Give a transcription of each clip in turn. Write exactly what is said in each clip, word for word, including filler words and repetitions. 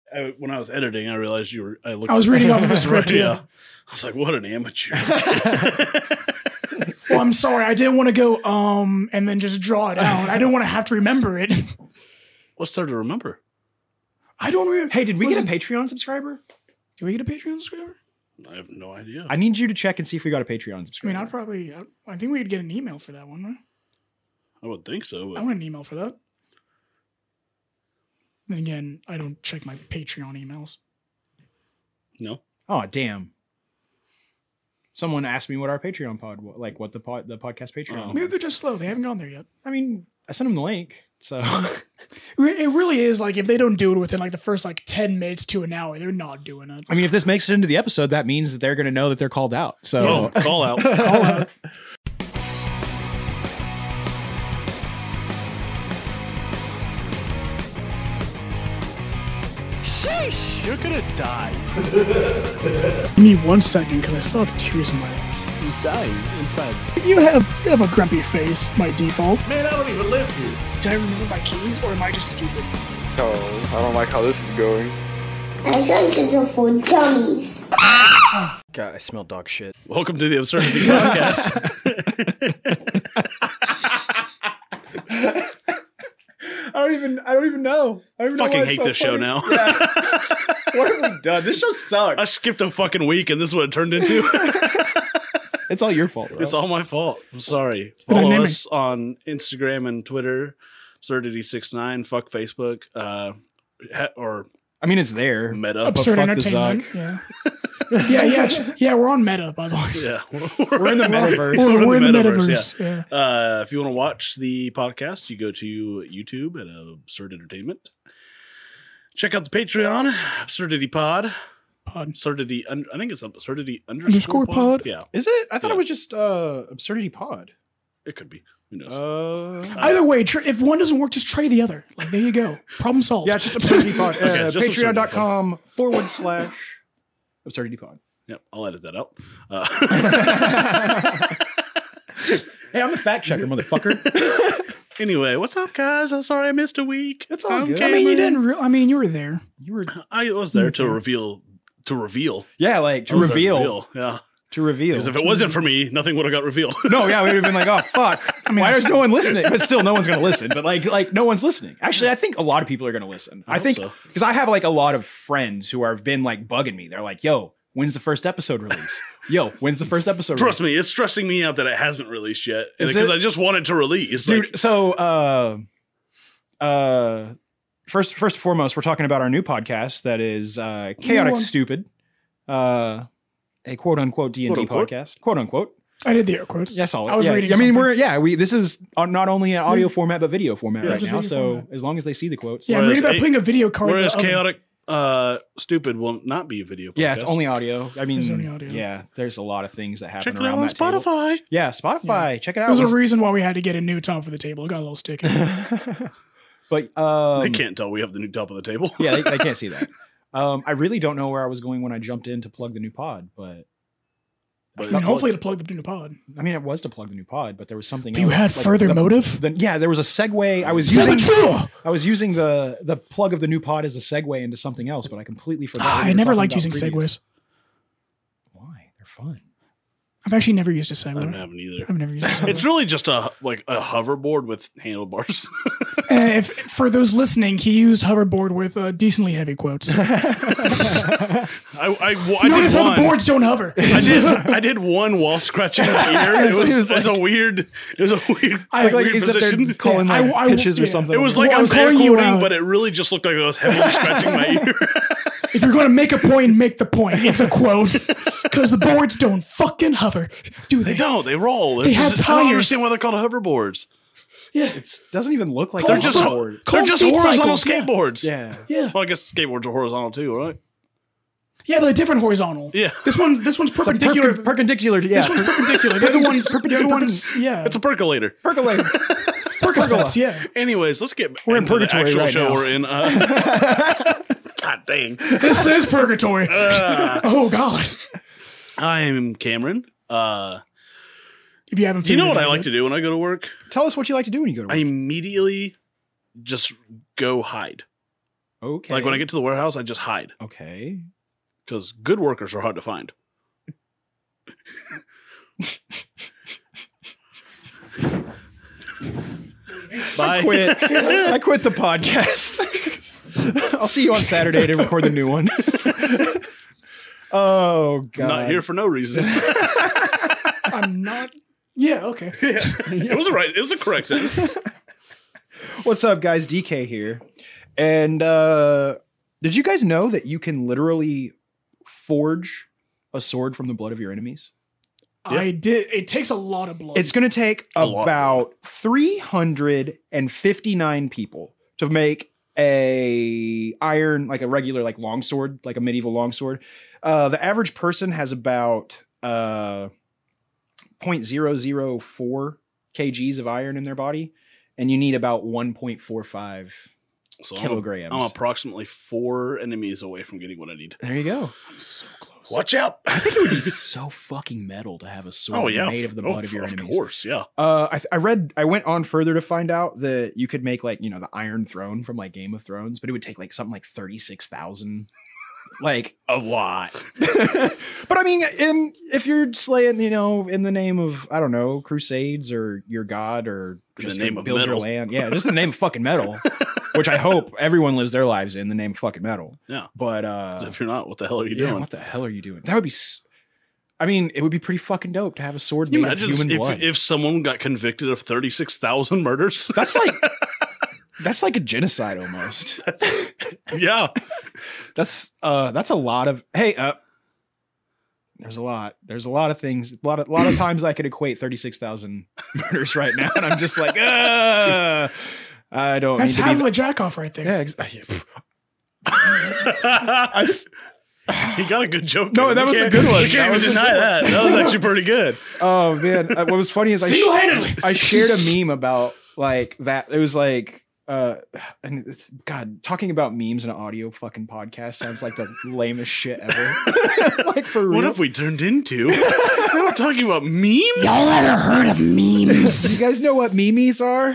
I, when I was editing, I realized you were. I looked. I was reading off of a script. Right, yeah. yeah. I was like, "What an amateur!" Well, I'm sorry. I didn't want to go um and then just draw it out. I didn't want to have to remember it. What's there to remember? I don't remember. Hey, did we get a Patreon subscriber? Did we get a Patreon subscriber? I have no idea. I need you to check and see if we got a Patreon I mean, subscriber. I'd probably. I, I think we'd get an email for that one, right? I would think so. I But want an email for that. Then again, I don't check my Patreon emails. no. Oh, damn. Someone asked me what our Patreon pod was, like what the pod, the podcast Patreon. Oh. Maybe was. they're just slow. They haven't gone there yet. I mean, I sent them the link, so It really is like if they don't do it within like the first like ten minutes to an hour, they're not doing it. I mean, if this makes it into the episode, that means that they're going to know that they're called out. So Oh, call out. Call out. Sheesh! You're gonna die. Give me one second because I still have tears in my eyes. He's dying inside. You have you have a grumpy face by default. Man, I don't even live here. Do I remember my keys or am I just stupid? Oh, I don't like how this is going. I think it's for dummies. God, I smell dog shit. Welcome to the Absurdity Podcast. I don't even, I don't even know. I don't even Fucking know why hate it's so this show funny. now. Yeah. What have we done? This show sucks. I skipped a fucking week, and this is what it turned into. It's all your fault, bro. It's all my fault. I'm sorry. What I Follow name us on Instagram and Twitter. Absurdity sixty-nine. Fuck Facebook. Uh, ha- or I mean, it's there. Meta. Absurd fuck the entertainment. Yeah. yeah, yeah, ch- yeah. We're on Meta, by the way. Yeah, We're in the metaverse. We're, we're in the metaverse, metaverse. Yeah. Uh, if you want to watch the podcast, you go to YouTube at Absurd Entertainment. Check out the Patreon, Absurdity Pod. Pod. Absurdity. Un- I think it's Absurdity underscore, Underscore pod? Yeah, Is it? I thought Yeah. it was just uh, Absurdity Pod. it could be. Who knows? Uh, Either way, tr- if one doesn't work, just try the other. Like there you go. Problem solved. yeah, it's just Absurdity Pod. Uh, Okay, just Patreon.com forward slash Absurdity Pod. Yep, I'll edit that out. Uh, Hey, I'm a fact checker, motherfucker. anyway, what's up, guys? I'm sorry I missed a week. It's all I'm good. I mean, you Cameron. didn't. Re- I mean, you were there. You were, I was there to reveal. To reveal. yeah, like to I was there reveal, Yeah. to reveal. Because if it wasn't for me, nothing would have got revealed. No, yeah, we would have been like, oh fuck. mean, Why that's- is no one listening? But still, no one's gonna listen. But like, like no one's listening. Actually, I think a lot of people are gonna listen. I, hope think so. because I have like a lot of friends who have been like bugging me. They're like, yo, when's the first episode release? Yo, when's the first episode? Trust release? me, it's stressing me out that it hasn't released yet. Is Because it? I just want it to release. dude. Like, So, uh, uh, first, first and foremost, we're talking about our new podcast that is uh, chaotic one. stupid, uh, a quote unquote D and D Quote, unquote. podcast, quote unquote. I did the air quotes. Yes, all I was yeah. reading I mean, something. we're yeah. We this is on- not only an audio format but video format Yeah, right it's a now. video So format. as long as they see the quotes, Yeah, I'm Whereas reading about a- putting a video card. in whereas the oven. chaotic uh, stupid will not be a video podcast. yeah, it's only audio. I mean, It's only audio. yeah, there's a lot of things that happen Check it around out on that table. Spotify. Yeah, Spotify. Check it out. There's a Was- reason why we had to get a new top for the table. It got a little sticky. but um, They can't tell we have the new top of the table. yeah, they, they can't see that. Um, I really don't know where I was going when I jumped in to plug the new pod, but But I mean, hopefully to plug the new pod. I mean, it was to plug the new pod, but there was something. But you else. had Like, further the- motive? the- yeah, there was a segue. I was using. Saboteur! I was using the the plug of the new pod as a segue into something else, but I completely forgot. Ah, what we I were never talking liked about using previous. segues. Why? They're fun. I've actually never used a I segue. don't have it either. I've never used a segue. It's really just a like a hoverboard with handlebars. Uh, if, for those listening, he used hoverboard with uh, decently heavy quotes. I I, well, I Notice did how one. the boards don't hover. I did I did one while scratching my ear. It So was, he was it was a weird. It was a weird. I- Like, like weird he's up there position. calling Yeah, like I- I- pitches or yeah. something. It was on like Well, I I'm was air calling you quoting, out. but it really just looked like I was heavily scratching my ear. If you're going to make a point, make the point. It's a quote. Because the boards don't fucking hover. Do they? They don't. They roll. They It's have just- I don't tires. understand why they're called hoverboards. Yeah. It doesn't even look like They're a just- hoverboard. Call They're them just feet horizontal cycles, yeah. skateboards. Yeah. Yeah. Well, I guess skateboards are horizontal too, right? Yeah, but a different horizontal. Yeah. This one's this one's It's like perpendicular. perpen- perpendicular. to- Yeah. This one's perpendicular. The other one's Perpendicular. the other one's yeah. It's a percolator. percolator. Percocets. Yeah. Anyways, let's get We're in into the purgatory actual right show now. we're in. Uh, God dang. This is purgatory. Uh, Oh God. I'm Cameron. Uh, If you haven't, do you know figured what it I out like yet. to do when I go to work? Tell us what you like to do when you go to work. I immediately just go hide. Okay. Like when I get to the warehouse, I just hide Okay. because good workers are hard to find. Bye. I quit. I quit the podcast. I'll see you on Saturday to record the new one. Oh God! Not here for no reason. I'm not. Yeah, okay. It was a right. It was a correct sentence. What's up, guys? D K here. And uh, did you guys know that you can literally forge a sword from the blood of your enemies? I did. It takes a lot of blood. It's going to take A lot of about three hundred fifty-nine people to make a iron, like a regular, like longsword, like a medieval longsword. Uh, the average person has about uh, zero point zero zero four kilograms of iron in their body, and you need about one point four five So I'm, kilograms. I'm approximately four enemies away from getting what I need. There you go. I'm so close. Watch out! I think it would be so fucking metal to have a sword Oh yeah, made of the oh, blood of your of enemies. course, yeah. Uh, I, I read, I went on further to find out that you could make like, you know, the Iron Throne from like Game of Thrones, but it would take like something like thirty-six thousand. Like, A lot. but I mean, in if you're slaying, you know, in the name of, I don't know, crusades or your god or In just the name to of build your metal. land. Yeah, just the name of fucking metal, which I hope everyone lives their lives in the name of fucking metal. Yeah. But, uh, If you're not, what the hell are you yeah, doing? what the hell are you doing? That would be, s- I mean, it would be pretty fucking dope to have a sword Can you made of imagine human if, blood. if someone got convicted of thirty-six thousand murders? That's like that's like a genocide almost. Yeah. That's uh that's a lot of hey uh there's a lot. There's a lot of things. A lot of a lot of times I could equate thirty-six thousand murders right now, and I'm just like, uh I don't That's mean to half be of a jack off right there. yeah, ex- I s- He got a good joke. No, in. that You was a can't- good one. You That can't was even a deny good that. That was actually pretty good. Oh man, uh, what was funny is I sh- Single-handedly. I shared a meme about like that. It was like, uh, and it's, God, talking about memes in an audio fucking podcast sounds like the lamest shit ever. Like for real. What have we turned into? We're not talking about memes. Y'all ever heard of memes? Do you guys know what memes are?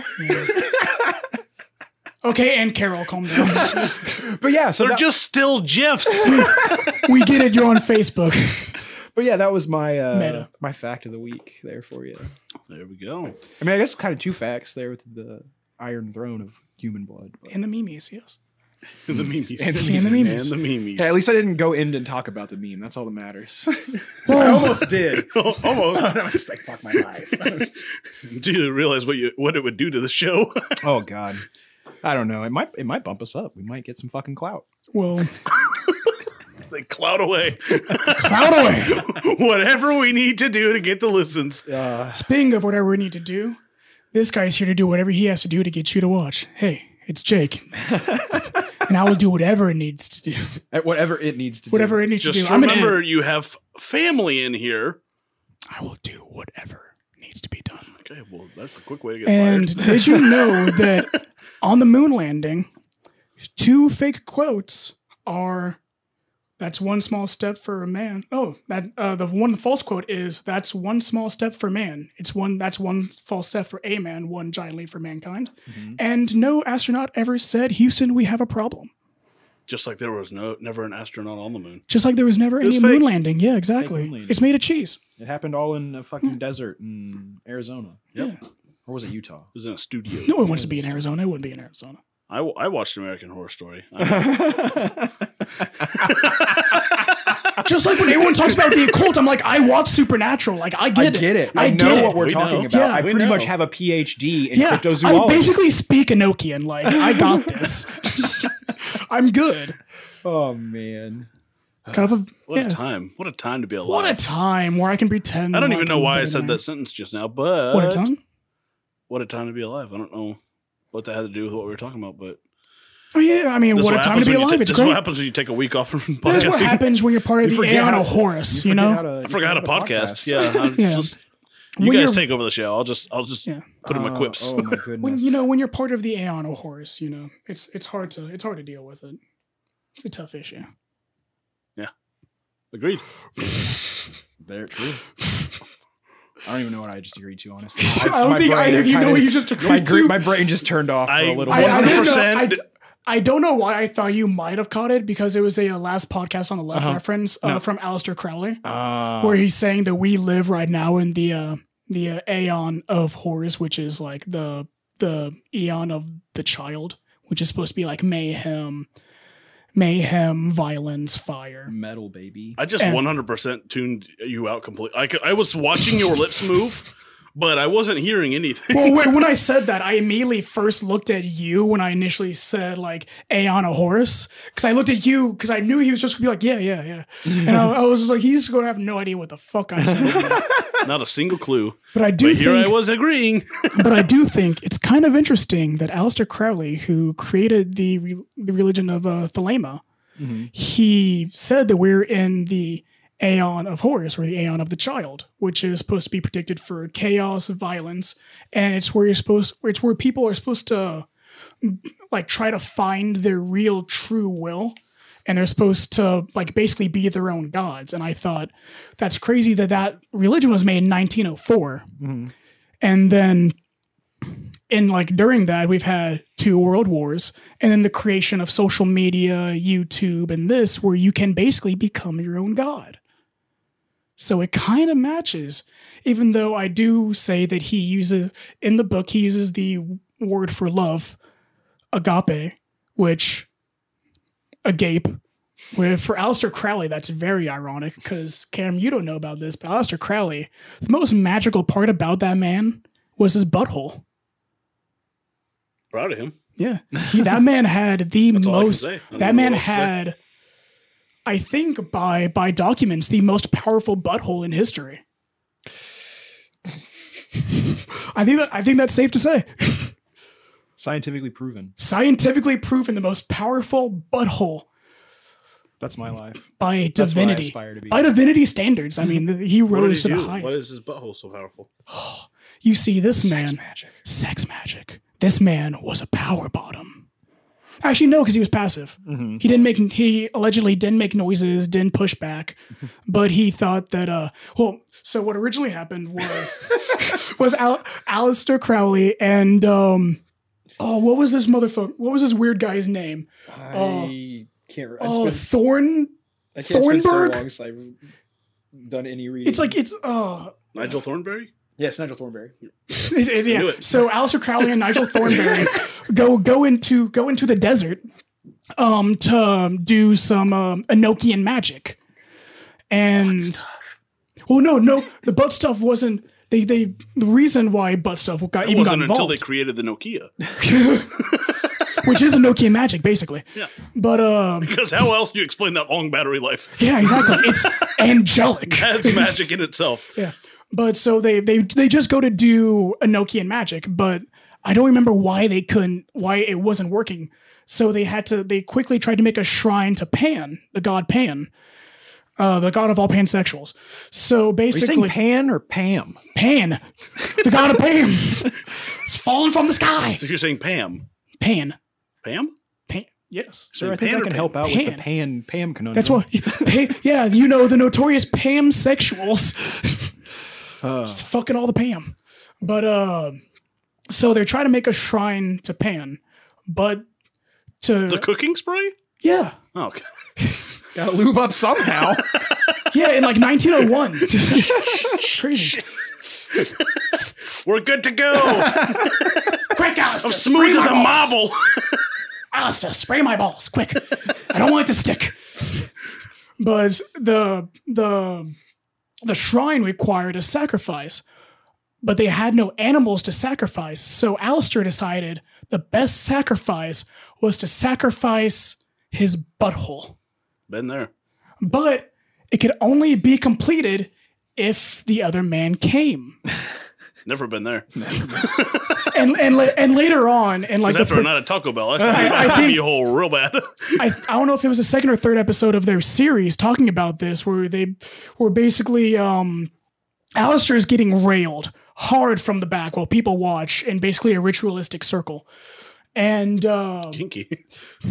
Okay, and Carol, calm down. But yeah, so They're that, just still GIFs. We get it. You're on Facebook. but yeah, that was my uh, Meta. my fact of the week there for you. There we go. I mean, I guess kind of two facts there with the Iron Throne of human blood. but- In the memes, yes. And the memes. And the And the memes. And the memes. Yeah, at least I didn't go in and talk about the meme. That's all that matters. I Well, almost did. Almost. I was just like, fuck my life. Do you realize what you what it would do to the show? Oh God, I don't know. It might it might bump us up. We might get some fucking clout. well, They cloud away. cloud away. Whatever we need to do to get the listens. Uh, Speaking of whatever we need to do, this guy's here to do whatever he has to do to get you to watch. Hey, it's Jake. And I will do whatever it needs to do. at whatever it needs to Whatever do. it needs Just to do. I'm an remember, ant. you have family in here. I will do whatever needs to be done. Okay, well, that's a quick way to get And fired. did you know that on the moon landing, two fake quotes are "That's one small step for a man." Oh, that uh, the one false quote is "That's one small step for man." It's one that's one false step for a man, one giant leap for mankind. Mhm. And no astronaut ever said, "Houston, we have a problem." Just like there was no never an astronaut on the moon. Just like there was never It was any moon fake. landing. Yeah, exactly. moon landing. It's made of cheese. It happened all in a fucking desert in Arizona, Yep. Yeah. or was it Utah? It was in a studio. No one wants to be in Arizona. It wouldn't be in Arizona. I, w- I watched American Horror Story. I- Just like when everyone talks about the occult, I'm like, I watch Supernatural. Like, I I get, get it. I, I, know get what it. we're We talking know. about. Yeah, I we pretty much know. have a P H D in Yeah, I cryptozoology. basically speak Enochian. Like, I got this. I'm good. Oh man. Kind of a, what yeah. a time. What a time to be alive. What a time where I can pretend. I don't like even know I'm why I better said than that sentence just now, but What a time? what a time to be alive. I don't know what that had to do with what we were talking about, but Oh yeah, I mean, this is what a what time to happens be when you alive. ta- it's this is what great. happens when you take a week off from That's what podcasting. happens when you're part of You the forget Aeon how- of Horus. You, forget know, how to- I you forgot how to forget podcast. Yeah, I'm Yeah. just you When guys you're- take over the show. I'll just I'll just Yeah. put in my Oh, quips. Oh my goodness. when you know when you're part of the Aeon of Horus, you know, it's it's hard to it's hard to deal with it. It's a tough issue. Agreed. They're true. I don't even know what I just agreed to, honestly. I don't My think brain either of you know kinda- what you just My, agreed gr- to. my brain just turned off for I a little I, bit. I didn't know. I, one hundred percent I don't know why I thought you might have caught it because it was a, uh, last podcast on the left Uh-huh. reference uh, No. from Aleister Crowley, Uh, where he's saying that we live right now in the uh, the uh, Aeon of Horus, which is like the the Eon of the Child, which is supposed to be like mayhem, mayhem, violence, fire. metal, baby. I just And- one hundred percent tuned you out completely. I, could- I was watching your lips move, but I wasn't hearing anything. Well, wait, when I said that, I immediately first looked at you when I initially said like Aeon of Horus, because I looked at you because I knew he was just gonna be like, yeah, yeah, yeah, and I, I was just like, he's gonna have no idea what the fuck I'm saying. Not a single clue. But I do But here think, I was agreeing. but I do think it's kind of interesting that Aleister Crowley, who created the re- the religion of uh, Thelema, Mhm. he said that we're in the Aeon of Horus, or the Aeon of the Child, which is supposed to be predicted for chaos, violence, and it's where you're supposed, it's where people are supposed to like try to find their real true will, and they're supposed to like basically be their own gods. And I thought that's crazy that that religion was made in nineteen oh four, Mhm. and then in like during that we've had two world wars, and then the creation of social media, YouTube, and this, where you can basically become your own god. So it kind of matches, even though I do say that he uses, in the book, he uses the word for love, agape, which, agape, with, for Aleister Crowley, that's very ironic, because, Cam, you don't know about this, but Aleister Crowley, the most magical part about that man was his butthole. Proud of him. Yeah. He, that man had the That's all I can most, say. I don't that know man what else to say. had, I think by by documents, the most powerful butthole in history. I think that, I think that's safe to say. Scientifically proven. Scientifically proven the most powerful butthole That's my life. by That's what I divinity. aspire to be. By divinity standards. I mean, he What did rose he to the do? Why highest. is his butthole so powerful? You see, this Sex man, magic. sex magic. This man was a power bottom. Actually, no, because he was passive. Mhm. He didn't make. He allegedly didn't make noises, didn't push back, but he thought that. Uh, well, so what originally happened was was Al- Aleister Crowley and um, oh, what was this motherfucker? What was this weird guy's name? I can't. It's Oh, been- Thorn. I can't spend so Thornberg? long since I've done any reading. It's like it's uh. Nigel Thornberry? yes, Nigel Thornberry. It- it- Knew yeah. it. So Aleister Crowley and Nigel Thornberry go go into go into the desert um to um, do some um, Enochian magic. And well no, no, the butt stuff wasn't they they the reason why butt stuff got It even got wasn't until involved, they created the Nokia. which is Enochian magic basically. Yeah. But um Because how else do you explain that long battery life? yeah, exactly. It's angelic. That's magic in itself. Yeah. But so they they they just go to do Enochian magic, but I don't remember why they couldn't why it wasn't working. So they had to they quickly tried to make a shrine to Pan, the god Pan. Uh, the god of all pansexuals. So Are you basically saying Pan or Pam? Pan, the god of Pan. It's falling from the sky. So you're saying Pam. Pan. Pam? Pan. Yes. Sir, I Pan think I or can Pam? help out Pan. with the Pan Pam conundrum. That's what Pan, yeah, you know, the notorious Pam sexuals. Uh, Just fucking all the Pam. But uh so they're trying to make a shrine to Pan, but to The cooking spray? yeah. Oh, okay. gotta lube up somehow. Yeah, in like nineteen oh one. Crazy. We're good to go. Quick, Alistair. I'm smooth spray as my a balls. marble. Alistair, spray my balls, quick. I don't want it to stick. But the the the shrine required a sacrifice, but they had no animals to sacrifice. So Alistair decided the best sacrifice was to sacrifice his butthole. Been there. But it could only be completed if the other man came. Never been there. And and la- and later on, and like Because the after a thir- night at Taco Bell, I I should think- be a hole real bad. I, I don't know if it was the second or third episode of their series talking about this, where they were basically um, Alistair is getting railed hard from the back while people watch in basically a ritualistic circle, and uh, Kinky.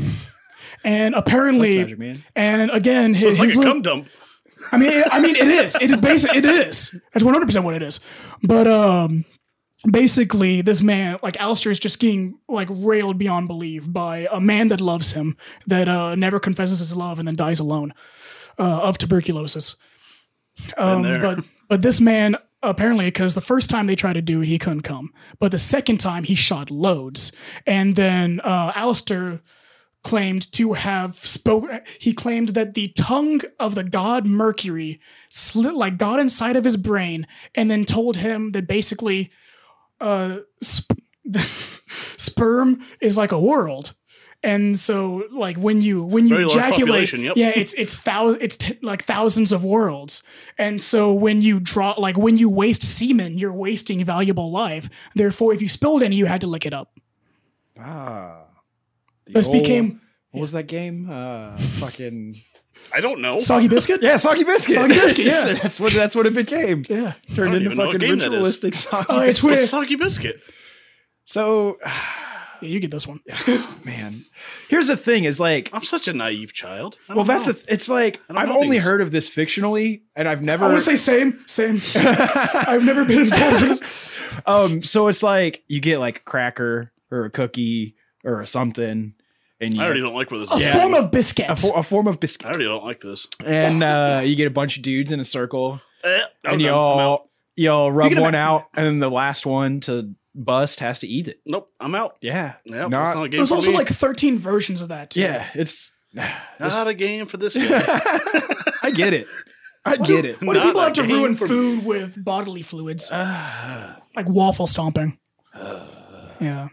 and That's apparently, magic, man. and again, his, It's like his a little- cum dump. I mean, it, I mean, it is. It is basic. It is. That's one hundred percent what it is. But um, basically, this man, like Alistair, is just getting like railed beyond belief by a man that loves him, that uh, never confesses his love, and then dies alone uh, of tuberculosis. Um, but but this man apparently, because the first time they tried to do it, he couldn't come, but the second time he shot loads, and then uh, Alistair claimed to have spoke. He claimed that the tongue of the god Mercury slit like got inside of his brain, and then told him that basically, uh, sp- sperm is like a world, and so like when you when you Very large ejaculate, population, yep. yeah, it's it's thou- it's t- like thousands of worlds, and so when you draw like when you waste semen, you're wasting valuable life. Therefore, if you spilled any, you had to lick it up. Ah. The This old- became What was that game? Uh, fucking I don't know. Soggy Biscuit. yeah, Soggy Biscuit. Soggy Biscuit, yeah. that's what that's what it became. Yeah. Turned I don't into even know what fucking game that is. ritualistic Soggy Oh, it's Biscuit. where What's Soggy Biscuit? So, yeah, you get this one. man, here's the thing: is like, I'm such a naive child. I well, don't that's know. a, it's like I don't I've know only things. heard of this fictionally, and I've never. I want to say same, same. I've never been involved in this. um, so it's like you get like a cracker or a cookie or a something, and you I already don't like where this A is. Yeah. form going. of biscuit. a, fo- a form of I biscuit, already don't like this. and uh, you get a bunch of dudes in a circle, Eh, I and don't know. I'm out. y'all y'all rub gonna- one out, and then the last one to bust has to eat it. Nope, I'm out. Yeah, Yep, Not- that's not a game There's for also me. like thirteen versions of that too. yeah, it's. Not a game for this guy. I get it. I get it. Why do Not people a have to game ruin for me. food with bodily fluids? Uh, Like waffle stomping. Yeah.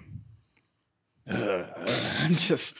I'm just.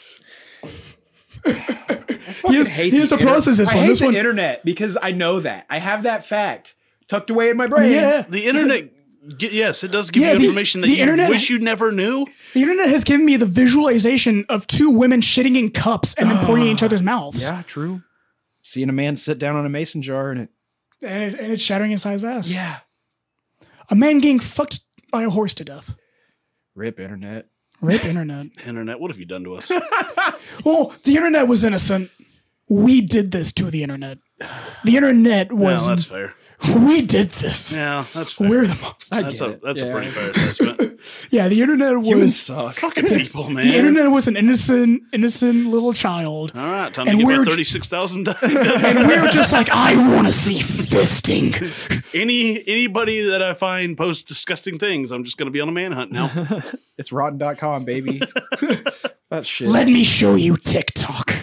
He has, hate he has the to process this I one. hate This the one. internet because I know that. I have that fact tucked away in my brain. Yeah. the internet, g- yes, it does give Yeah, you the- information that the you internet- wish you never knew. The internet has given me the visualization of two women shitting in cups and then pouring it in each other's mouths. Yeah, true. Seeing a man sit down on a mason jar and it. And, it, and it's shattering inside his ass. Yeah. A man getting fucked by a horse to death. Rip internet. Rip internet. Internet, what have you done to us? Well, the internet was innocent. We did this to the internet. The internet was. Well, that's fair. we did this. Yeah, that's fair. We're the most. I that's get a it. that's Yeah. a pretty fair assessment. Yeah, the internet Humans was. suck. Fucking people, man. The internet was an innocent, innocent little child. All right, time And to get we're that j- thirty-six thousand. And we were just like, I want to see fisting. Any anybody that I find posts disgusting things, I'm just gonna be on a manhunt now. It's rotten dot com, baby. That shit. Let me show you TikTok.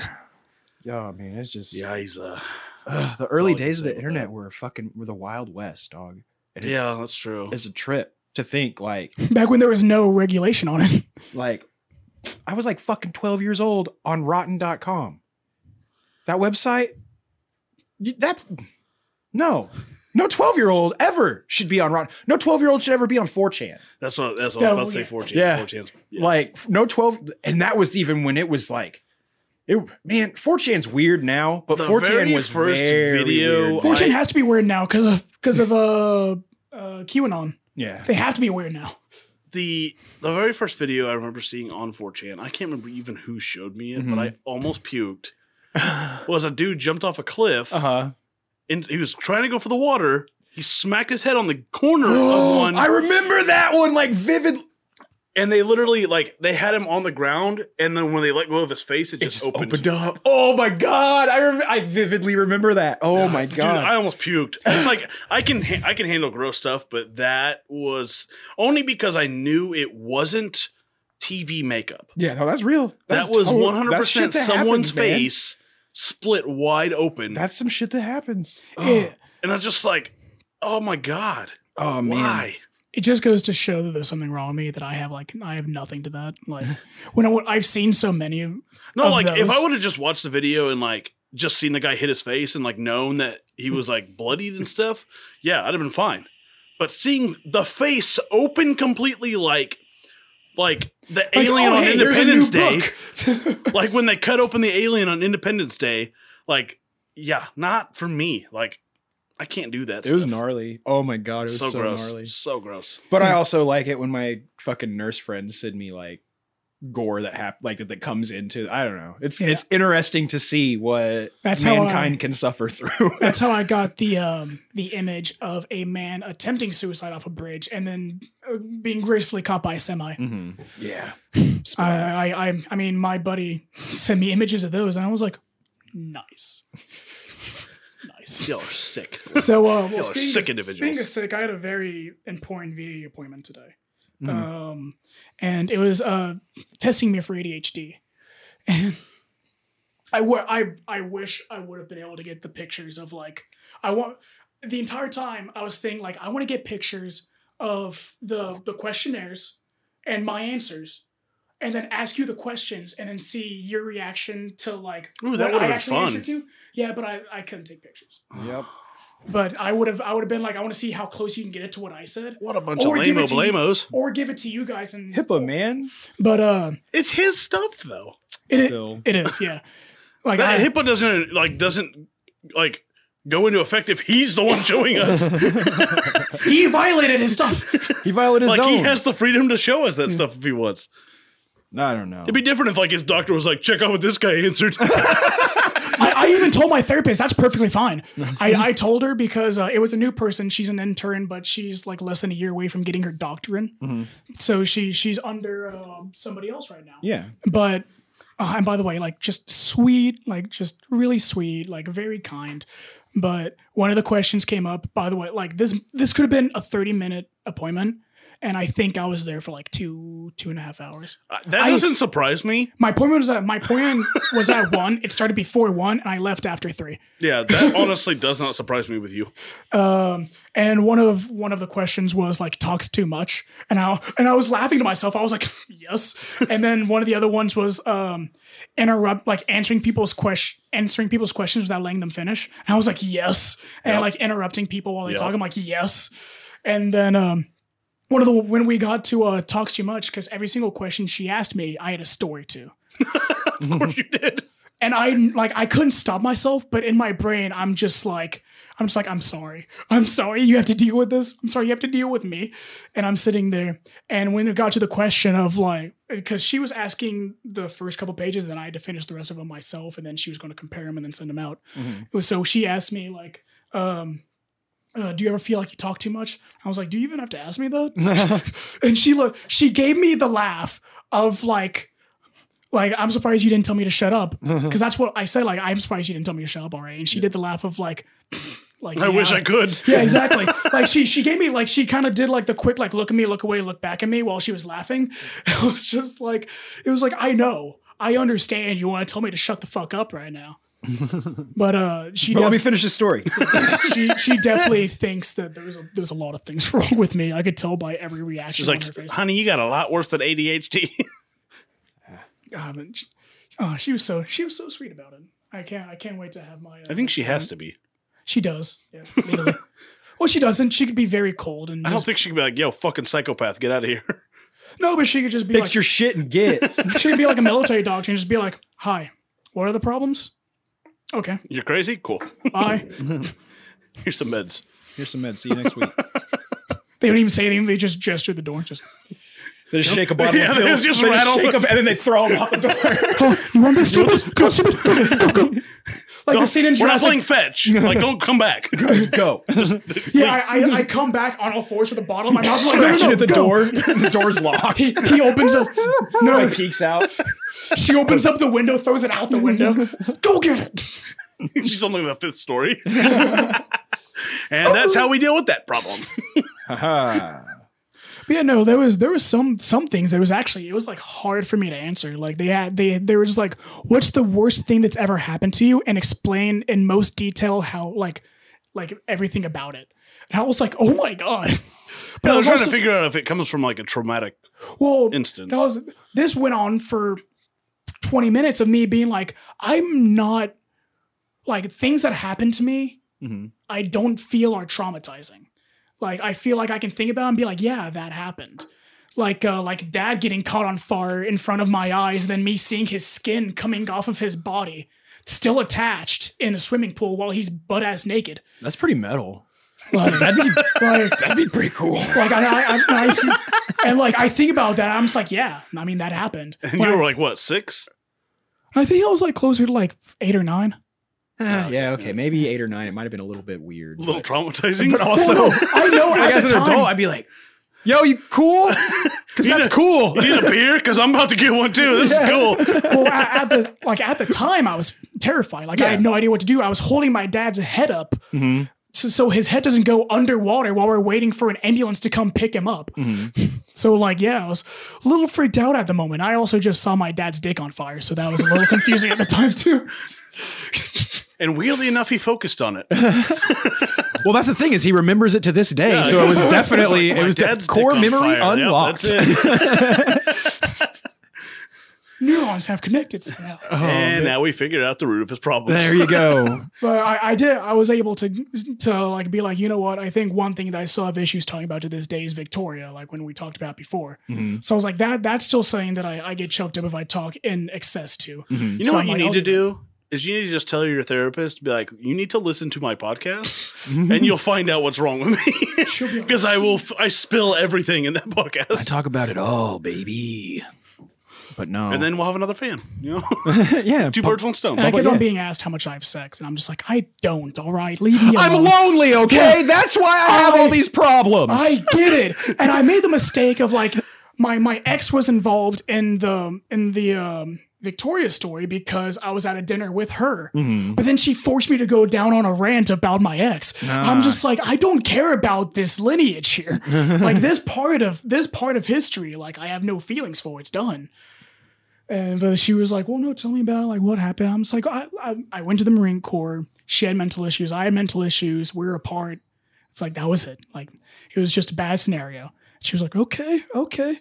Oh, man, it's just. yeah, he's uh. Ugh, the early all I can days of say the about internet that. were fucking. Were the Wild West, dog. And it's, Yeah, that's true. It's a trip to think, like. Back when there was no regulation on it. Like, I was like fucking twelve years old on rotten dot com. That website, you- that, no, no twelve year old ever should be on Rotten. No twelve year old should ever be on four chan. That's what that's what Yeah, I was about well, to say. yeah. Four chan. Yeah. Four chans. Yeah. Like, f- no twelve, and that was even when it was like, it, man, four chan's weird now, but The four chan very was first very video weird. four chan I- has to be weird now because of because of uh, uh QAnon. Yeah. They have to be weird now. the the very first video I remember seeing on four chan, I can't remember even who showed me it, Mhm. but I almost puked. Was a dude jumped off a cliff Uh huh. and he was trying to go for the water. He smacked his head on the corner of one, I remember that one like vivid. and they literally like they had him on the ground, and then when they let go of his face, it It just, just opened. opened up. Oh my god! I rem- I vividly remember that. Oh my Dude, god! I almost puked. It's like I can ha- I can handle gross stuff, but that was only because I knew it wasn't T V makeup. yeah, no, that's real. That's that was total- one hundred that's shit percent that someone's happens, man. face split wide open, That's some shit that happens. It, and I was just like, "Oh my god, Oh man. why?" it just goes to show that there's something wrong with me that I have like I have nothing to that. Like when I, I've seen so many of No, of like if I those. would have just watched the video and like just seen the guy hit his face and like known that he was like bloodied and stuff, yeah, I'd have been fine. But seeing the face open completely, like like the like, alien oh, on hey, here's a new Independence Day, book. like when they cut open the alien on Independence Day, like yeah, not for me. Like I can't do that. It was stuff. gnarly. Oh my god, it was so, so, gross, gnarly. so gross. But I also like it when my fucking nurse friends send me like gore that hap- like that comes into. I don't know. It's Yeah. it's interesting to see what That's how mankind I- can suffer through. That's how I got the um the image of a man attempting suicide off a bridge and then uh, being gracefully caught by a semi. Mhm. Yeah. I, I I I mean, my buddy sent me images of those, and I was like, nice, nice. Y'all are sick. So, uh, well, Y'all are speaking, sick of, individuals. speaking of sick, I had a very important V A appointment today, Mhm. um, and it was uh testing me for A D H D, and I wa- I I wish I would have been able to get the pictures of like I want the entire time I was thinking like I want to get pictures of the the questionnaires and my answers. And then ask you the questions, and then see your reaction to like Ooh, that what would've I been actually fun. answered to. Yeah, but I, I couldn't take pictures. Yep. But I would have I would have been like, I want to see how close you can get it to what I said, What a bunch Or of give lame it to you. blamos. or give it to you guys. And HIPAA, man. but uh, It's his stuff though. it, Still. it is, yeah. Like That I, HIPAA doesn't like doesn't like go into effect if he's the one showing us. he violated his stuff. He violated his Like he own. has the freedom to show us that stuff if he wants. I don't know. It'd be different if like his doctor was like, check out what this guy answered. I, I even told my therapist that's perfectly fine. I, I told her because uh, it was a new person. She's an intern, but she's like less than a year away from getting her doctorate. Mhm. So she she's under uh, somebody else right now. Yeah. But uh, and by the way, like just sweet, like just really sweet, like very kind. But one of the questions came up. By the way, like this this could have been a thirty minute appointment, and I think I was there for like two two and a half hours. Uh, that I- doesn't surprise me. My appointment was at my appointment was at one. It started before one, and I left after three. Yeah, that honestly does not surprise me with you. Um, and one of one of the questions was like talks too much, and I and I was laughing to myself. I was like, yes. And then one of the other ones was um, interrupt like answering people's question, answering people's questions without letting them finish. And I was like, yes. And Yep. like interrupting people while they Yep. talk. I'm like, yes. And then um, one of the when we got to uh, talks too much, because every single question she asked me, I had a story to. Of course you did. And I like I couldn't stop myself, but in my brain, I'm just like, I'm just like, I'm sorry. I'm sorry you have to deal with this. I'm sorry you have to deal with me. And I'm sitting there. And when it got to the question of like, because she was asking the first couple pages, then I had to finish the rest of them myself, and then she was going to compare them and then send them out. Mhm. It was, so she asked me like, um, uh, do you ever feel like you talk too much? I was like, do you even have to ask me that? And she looked, she gave me the laugh of like, like, I'm surprised you didn't tell me to shut up. Because that's what I said. Like, I'm surprised you didn't tell me to shut up already. And she did the laugh of like, like I wish yeah. I could. Yeah, exactly. Like she she gave me like she kind of did like the quick like look at me, look away, look back at me while she was laughing. It was just like it was like I know, I understand you want to tell me to shut the fuck up right now. But uh, she But let me def- finish the story. she she definitely thinks that there's a there's a lot of things wrong with me. I could tell by every reaction She's on like, her face. honey, you got a lot worse than A D H D. God, but she, oh, she was so she was so sweet about it. I can't I can't wait to have my. Uh, I think she has to be. She does. Yeah. Legally. Well, she doesn't. She could be very cold and I don't just, think she could be like, yo, fucking psychopath, get out of here. no, but she could just be Fix like your shit and get. she could be like a military doctor and just be like, "Hi, what are the problems? Okay, You're crazy? Cool. bye." Here's some meds. Here's some meds. See you next week. They don't even say anything. They just gesture the door. Just, They just shake a bottle Yeah, of they pills. just they rattle. shake them and then they throw them out the door. oh, you want this stupid? Come on, stupid. Go, go, go. Like the Don't- scene in We're not Jurassic. playing fetch. Like, don't come back. Go. Yeah, I, I, I come back on all fours with a bottle in my mouth. I'm like, no, no, Scratching no, at the go. door. The door's locked. He, he opens up. No, He peeks out. she opens up the window, throws it out the window. Go get it. She's only the fifth story. And that's how we deal with that problem. Haha. But yeah, no, there was there was some some things that was actually it was like hard for me to answer. Like they had they they were just like, what's the worst thing that's ever happened to you, and explain in most detail how like like everything about it. And I was like, oh my god. But I was trying also- to figure out if it comes from like a traumatic well, instance. that was this went on for twenty minutes of me being like, I'm not like things that happened to me. Mm-hmm. I don't feel are traumatizing. Like I feel like I can think about it and be like, yeah, that happened. Like uh, like dad getting caught on fire in front of my eyes, and then me seeing his skin coming off of his body, still attached in a swimming pool while he's butt ass naked. That's pretty metal. Like, That'd be like, that'd be pretty cool. like I, I, I, I think- and like I think about that, I'm just like, yeah. I mean, that happened. And But you I- were like, what, six? I think I was like closer to like eight or nine. Uh, yeah, okay, maybe eight or nine. It might have been a little bit weird. A little but, traumatizing. but also, Well, no, I know like at as the an time. adult, I'd be like, "Yo, you cool?" Because You that's need a- cool. You need a beer? Because I'm about to get one too. This Yeah. is cool. well, at, at the like at the time, I was terrified. Like I Yeah. had no idea what to do. I was holding my dad's head up, Mhm. so, so his head doesn't go underwater while we're waiting for an ambulance to come pick him up. Mhm. So like, yeah, I was a little freaked out at the moment. I also just saw my dad's dick on fire, so that was a little confusing at the time too. And weirdly enough, he focused on it. Well, that's the thing is he remembers it to this day. Yeah. so it was definitely It's like, it my was the dad's core dick on memory fire. Yep, unlocked. that's it. Neurons have connected somehow. and now we figured out the root of his problem. There you go. But I, I did. I was able to to like be like, you know what? I think one thing that I still have issues talking about to this day is Victoria, like when we talked about before. Mhm. So I was like, that that's still something that I, I get choked up if I talk in excess to. Mhm. You know So what I'm you like, need I'll to do do? Is you need to just tell your therapist, be like, you need to listen to my podcast, and you'll find out what's wrong with me. She'll be like, Because I will, I spill everything in that I podcast, talk about it all, baby. But no. and then we'll have another fan. You know, yeah. two pub- birds, one stone. And I kept yeah. on being asked how much I have sex, and I'm just like, I don't. All right, leave me alone. I'm lonely, okay? That's why I have I- all these problems. I get it, and I made the mistake of like my my ex was involved in the in the um, Victoria story because I was at a dinner with her, Mhm. but then she forced me to go down on a rant about my ex. I'm just like, I don't care about this lineage here, like this part of this part of history. Like I have no feelings for. It's done. And but she was like, well, no, tell me about it. Like what happened. I'm just like, I, I I went to the Marine Corps. She had mental issues. I had mental issues. We were apart. It's like that was it. Like it was just a bad scenario. She was like, okay, okay.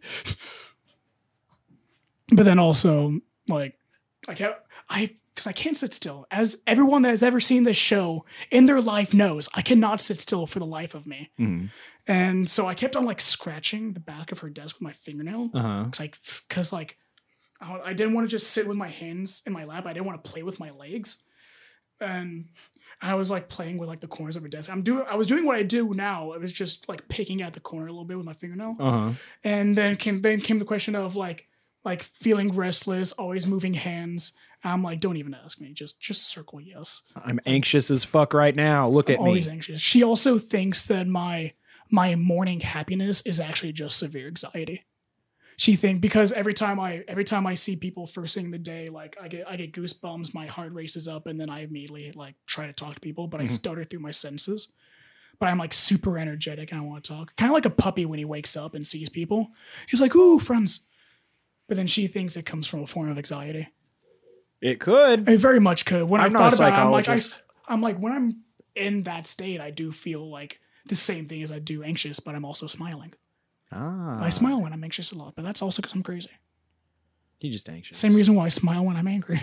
But then also, like, I kept I because I can't sit still. As everyone that has ever seen this show in their life knows, I cannot sit still for the life of me. Mhm. And so I kept on like scratching the back of her desk with my fingernail. Uh-huh. Cause like, cause like, I I didn't want to just sit with my hands in my lap. I didn't want to play with my legs. And I was like playing with like the corners of her desk. I'm doing, I was doing what I do now. I was just like picking at the corner a little bit with my fingernail. Uh-huh. And then came, then came the question of like, like feeling restless, always moving hands. I'm like, don't even ask me. Just, just circle yes. I'm anxious as fuck right now. Look at I'm me. always anxious. She also thinks that my my morning happiness is actually just severe anxiety. She think because every time I every time I see people first thing in the day, like I get I get goosebumps, my heart races up, and then I immediately like try to talk to people, but I stutter through my sentences. But I'm like super energetic and I want to talk. Kind of like a puppy when he wakes up and sees people. He's like, ooh, friends. But then she thinks it comes from a form of anxiety. It could. It very much could. When I'm I not thought a about it, I'm like, I, psychologist. I'm like, when I'm in that state, I do feel like the same thing as I do anxious, but I'm also smiling. Ah. I smile when I'm anxious a lot, but that's also because I'm crazy. You're just anxious. Same reason why I smile when I'm angry.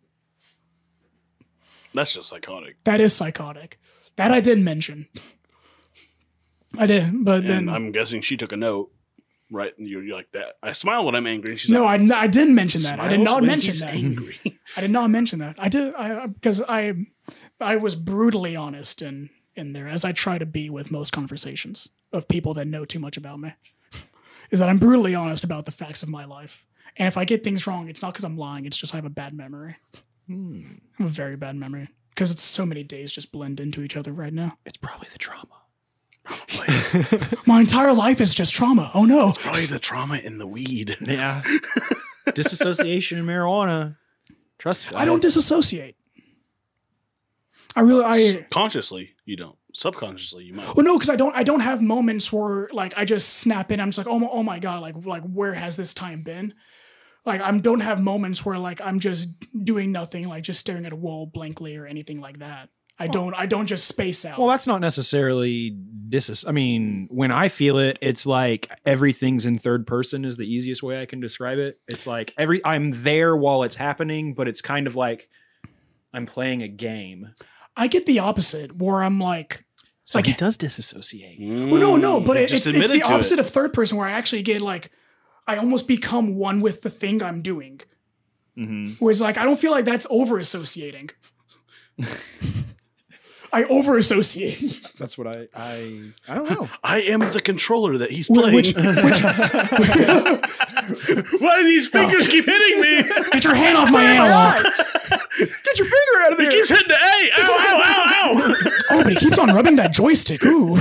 That's just psychotic. That is psychotic. That I did mention. I did, but And then I'm guessing she took a note, right? And you're, you're like that. I smile when I'm angry. She's no, like, I, I didn't mention that. I did smiles not when mention he's that. Angry. I did not mention that. I did I because I I was brutally honest in in there, as I try to be with most conversations of people that know too much about me. Is that I'm brutally honest about the facts of my life. And if I get things wrong, it's not because I'm lying, it's just I have a bad memory. Hmm. I have a very bad memory. Because it's so many days just blend into each other right now. It's probably the trauma. My entire life is just trauma. Oh no. Probably the trauma in the weed. Yeah. Disassociation and marijuana. Trust me. I don't disassociate. I really I Consciously, you don't. Subconsciously, you might. Well, no, because I don't. I don't have moments where like I just snap in. I'm just like, oh, my- oh my god, like like where has this time been? Like I don't have moments where like I'm just doing nothing, like just staring at a wall blankly or anything like that. I don't. I don't just space out. Well, that's not necessarily dis. I mean, when I feel it, it's like everything's in third person is the easiest way I can describe it. It's like every I'm there while it's happening, but it's kind of like I'm playing a game. I get the opposite, where I'm like, So Like- he does disassociate. well, no, no, but Mm, it, just it's it's admitted the to it. opposite of third person, where I actually get like, I almost become one with the thing I'm doing. Mm-hmm. Whereas like I don't feel like that's over associating. I over associate. That's what I I I don't know. I am the controller that he's Wh- playing. Which, which, Why do these fingers keep hitting me? get your hand off my analog. Get your finger out of He there. keeps hitting the A. Ow, ow, ow, ow. Oh, but he keeps on rubbing that joystick. Ooh.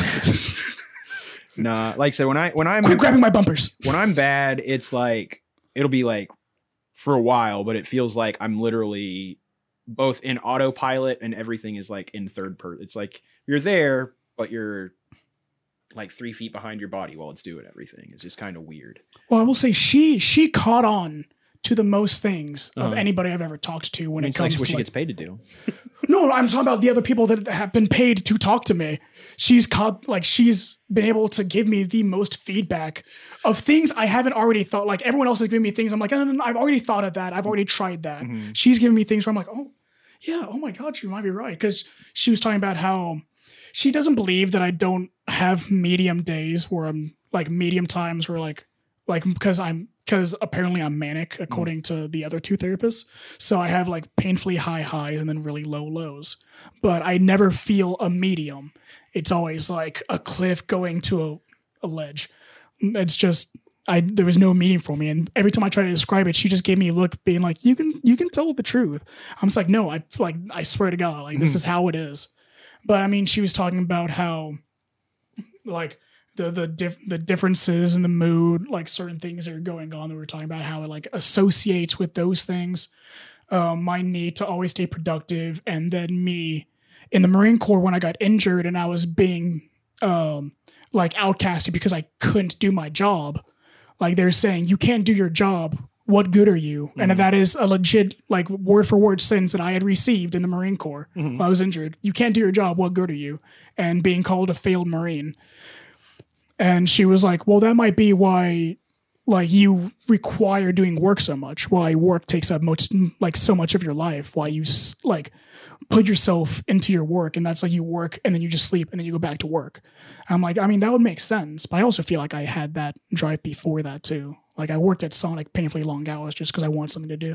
Nah, like I said, when I when I'm Quit grabbing my bumpers. when I'm bad, it's like it'll be like for a while, but it feels like I'm literally both in autopilot and everything is like in third person. It's like you're there, but you're like three feet behind your body while it's doing everything. It's just kind of weird. Well, I will say she she caught on to the most things of Uh-huh. anybody I've ever talked to when it It's like comes what to she like, gets paid to do. no, I'm talking about the other people that have been paid to talk to me. She's caught like she's been able to give me the most feedback of things I haven't already thought. Like everyone else is giving me things. I'm like, oh, no, no, I've already thought of that. I've already tried that. Mhm. She's giving me things where I'm like, oh, yeah, oh my God, you might be right. Because she was talking about how she doesn't believe that I don't have medium days where I'm like medium times where like like because I'm because apparently I'm manic according to the other two therapists. So I have like painfully high highs and then really low lows. But I never feel a medium. It's always like a cliff going to a, a ledge. It's just I there was no meaning for me. And every time I try to describe it, she just gave me a look being like, you can you can tell the truth. I'm just like, no, I like I swear to God, like this is how it is. But I mean, she was talking about how like the the diff- the differences in the mood, like certain things that are going on that we were talking about, how it like associates with those things. Um, my need to always stay productive, and then me in the Marine Corps when I got injured and I was being um, like outcasted because I couldn't do my job. Like they're saying, you can't do your job. What good are you? Mm-hmm. And that is a legit like word for word sentence that I had received in the Marine Corps mm-hmm. when I was injured. You can't do your job. What good are you? And being called a failed Marine. And she was like, well, that might be why like you require doing work so much, why work takes up much, like so much of your life, why you like put yourself into your work. And that's like you work and then you just sleep and then you go back to work. And I'm like, I mean, that would make sense. But I also feel like I had that drive before that too. Like I worked at Sonic painfully long hours just because I wanted something to do.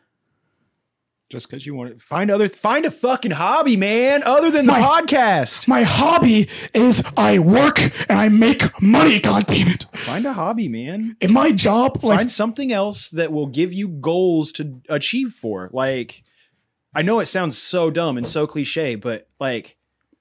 Just because you want to find other, find a fucking hobby, man, other than the my, podcast. My hobby is I work and I make money. God damn it! Find a hobby, man. In my job, find like, something else that will give you goals to achieve for. Like, I know it sounds so dumb and so cliche, but like,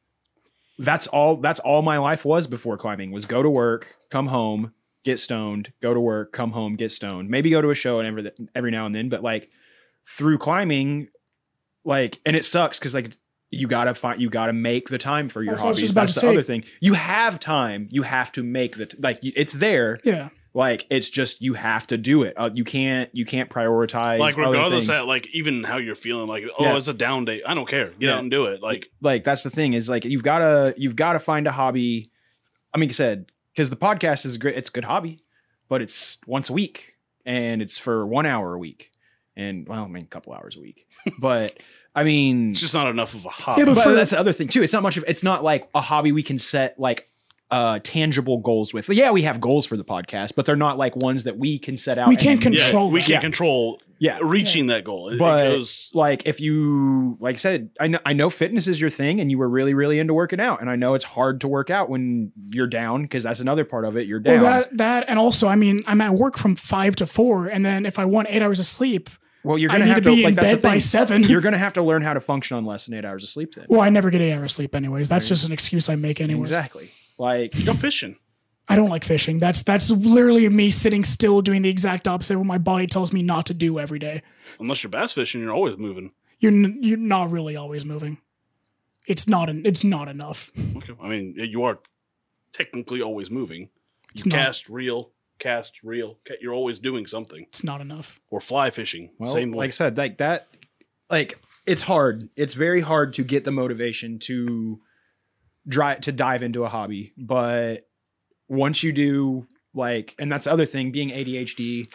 that's all. That's all my life was before climbing. Was go to work, come home, get stoned, go to work, come home, get stoned. Maybe go to a show and every every now and then, but like. Through climbing, like, and it sucks because like you gotta find, you gotta make the time for your That's what I was hobbies. just about That's to the say. other thing. You have time. You have to make the t- like it's there. Yeah. Like it's just you have to do it. Uh, you can't you can't prioritize. Like other regardless things. of like even how you're feeling, like oh Yeah. it's a down day. I don't care. Get Yeah. out and do it. Like like that's the thing is like you've gotta you've gotta find a hobby. I mean, like I said, because the podcast is great. It's a good hobby, but it's once a week and it's for one hour a week. And well, I mean, a couple hours a week, but I mean, it's just not enough of a hobby. Yeah, but, but for- that's the other thing too. It's not much of. It's not like a hobby we can set like uh tangible goals with. Yeah, we have goals for the podcast, but they're not like ones that we can set out. We can't and- yeah, control we that. can Yeah. control Yeah, reaching that goal. It, but it goes like if you like I said, I know I know fitness is your thing, and you were really really into working out, and I know it's hard to work out when you're down because that's another part of it. You're down. Well, that that and also, I mean, I'm at work from five to four, and then if I want eight hours of sleep, well, you're I gonna need have to be like in that's the bed by thing. seven. You're gonna have to learn how to function on less than eight hours of sleep. Then Well, I never get eight hours sleep anyways. That's just an excuse I make anyways. exactly. Like go fishing. I don't like fishing. That's that's literally me sitting still doing the exact opposite of what my body tells me not to do every day. Unless you're bass fishing, you're always moving. You're n- you're not really always moving. It's not an, it's not enough. Okay. I mean, you are technically always moving. It's You not. cast, reel, cast, reel. ca- You're always doing something. It's not enough. Or fly fishing. Well, Same way. like I said, like that, like it's hard. It's very hard to get the motivation to drive to dive into a hobby. But once you do, like, and that's the other thing, being A D H D,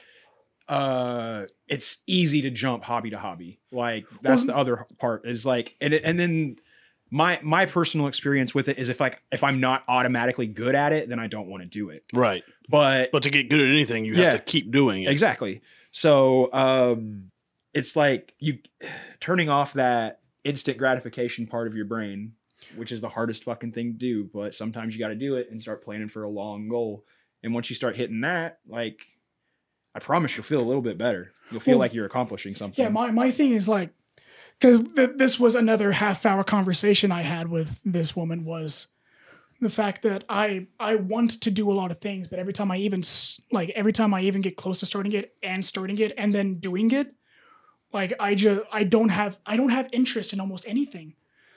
uh, it's easy to jump hobby to hobby. Like that's Well, the other part is like, and it, and then my my personal experience with it is if like if I'm not automatically good at it, then I don't want to do it. right. But But to get good at anything, you Yeah. have to keep doing it. exactly. So um, it's like you turning off that instant gratification part of your brain which is the hardest fucking thing to do. But sometimes you got to do it and start planning for a long goal. And once you start hitting that, like, I promise you'll feel a little bit better. You'll feel Well, like you're accomplishing something. Yeah, my, my thing is like, because th- this was another half hour conversation I had with this woman was the fact that I I want to do a lot of things, but every time I even s- like every time I even get close to starting it and starting it and then doing it, like I just I don't have I don't have interest in almost anything.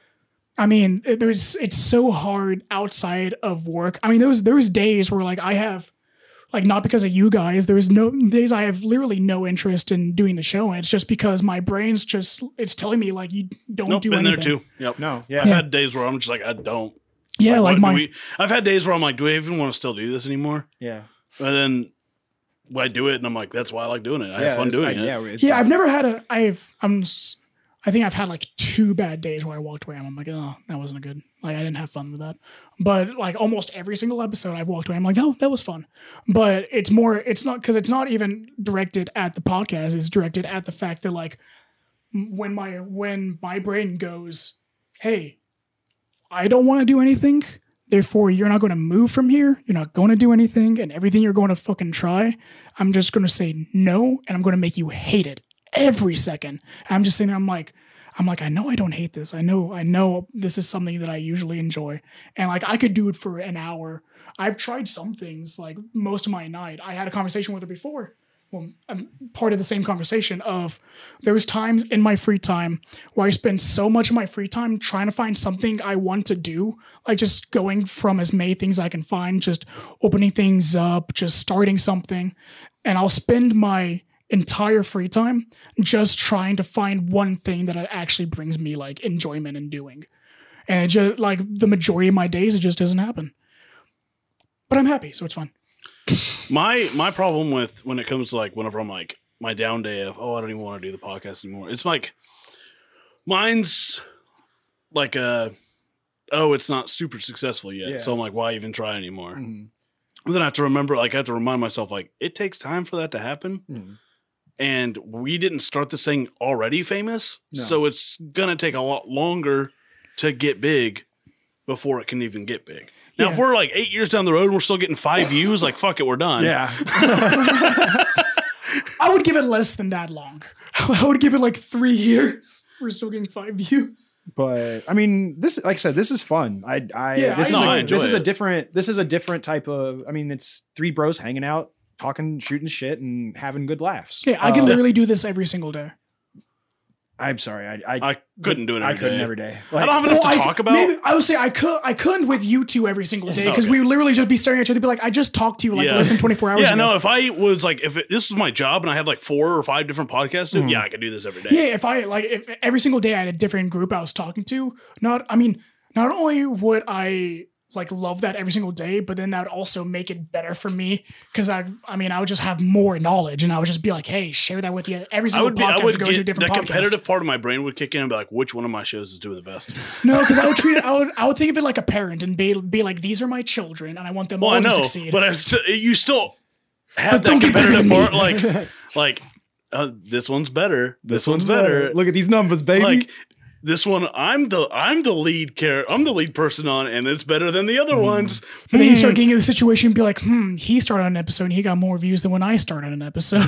I mean, it- there's it's so hard outside of work. I mean, there was there was days where like I have like not because of you guys. There's no days I have literally no interest in doing the show, and it's just because my brain's just it's telling me like you don't Nope, do been anything. there too. Yep. No, yeah. I've Yeah. had days where I'm just like, I don't. Yeah, like, what do my we- I've had days where I'm like, do I even want to still do this anymore? Yeah. And then I do it, and I'm like, that's why I like doing it. I yeah, have fun it's- doing I- it. Yeah, it's- yeah. I've never had a I've I'm s- I think I've had like two bad days where I walked away and I'm like, oh, that wasn't a good. Like I didn't have fun with that. But like almost every single episode I've walked away, I'm like, oh, that was fun. But it's more, it's not because it's not even directed at the podcast. It's directed at the fact that like m- when my when my brain goes, hey, I don't want to do anything. Therefore, you're not going to move from here. You're not going to do anything, and everything you're going to fucking try, I'm just going to say no, and I'm going to make you hate it every second. I'm just sitting there, I'm like, I'm like, I know I don't hate this. I know, I know this is something that I usually enjoy. And like, I could do it for an hour. I've tried some things like most of my night. I had a conversation with her before. Well, I'm part of the same conversation of there was times in my free time where I spend so much of my free time trying to find something I want to do, like just going from as many things I can find, just opening things up, just starting something. And I'll spend my entire free time just trying to find one thing that actually brings me like enjoyment in doing. And it just like the majority of my days, it just doesn't happen. But I'm happy, so it's fun. My my problem with when it comes to like whenever I'm like my down day of oh I don't even want to do the podcast anymore. It's like mine's like a oh it's not super successful yet, Yeah. so I'm like why even try anymore? Mhm. And then I have to remember like I have to remind myself like it takes time for that to happen. Mhm. And we didn't start this thing already famous, No. so it's gonna take a lot longer to get big before it can even get big. Now, Yeah. if we're like eight years down the road and we're still getting five views, like fuck it, we're done. Yeah. I would give it less than that long. I would give it like three years. We're still getting five views. But I mean, this, like I said, this is fun. I, I, Yeah, this I is, No, a, I enjoy this is a it. different, this is a different type of, I mean, it's three bros hanging out, talking, shooting shit and having good laughs. Yeah, I can Uh, literally do this every single day. I'm sorry. I, I, I couldn't do it every I couldn't day. every day. I don't have enough Well, to I, talk about. Maybe, I would say I could. I couldn't with you two every single day because Okay. we would literally just be staring at each other. Be like, I just talked to you like Yeah. less than twenty-four hours Yeah, ago. no. If I was like, if it, this was my job and I had like four or five different podcasts, to do, Mhm. yeah, I could do this every day. Yeah, if I like if every single day I had a different group I was talking to, not I mean, not only would I like love that every single day, but then that would also make it better for me because I I mean I would just have more knowledge and I would just be like, hey, share that with you. Every I single would be. I podcast would go to a get the different podcast. competitive part of my brain would kick in and be like, which one of my shows is doing the best? No, because I would treat it I would I would think of it like a parent and be be like, these are my children and I want them Well, all I know, to succeed. but I still, you still have But don't that get better competitive than me. part. Like, like uh, this one's better. This, one's better. Look at these numbers, baby. Like this one, I'm the I'm the lead care. I'm the lead person on, and it's better than the other ones. But then you Hmm. start getting in the situation and be like, hmm, he started an episode and he got more views than when I started an episode.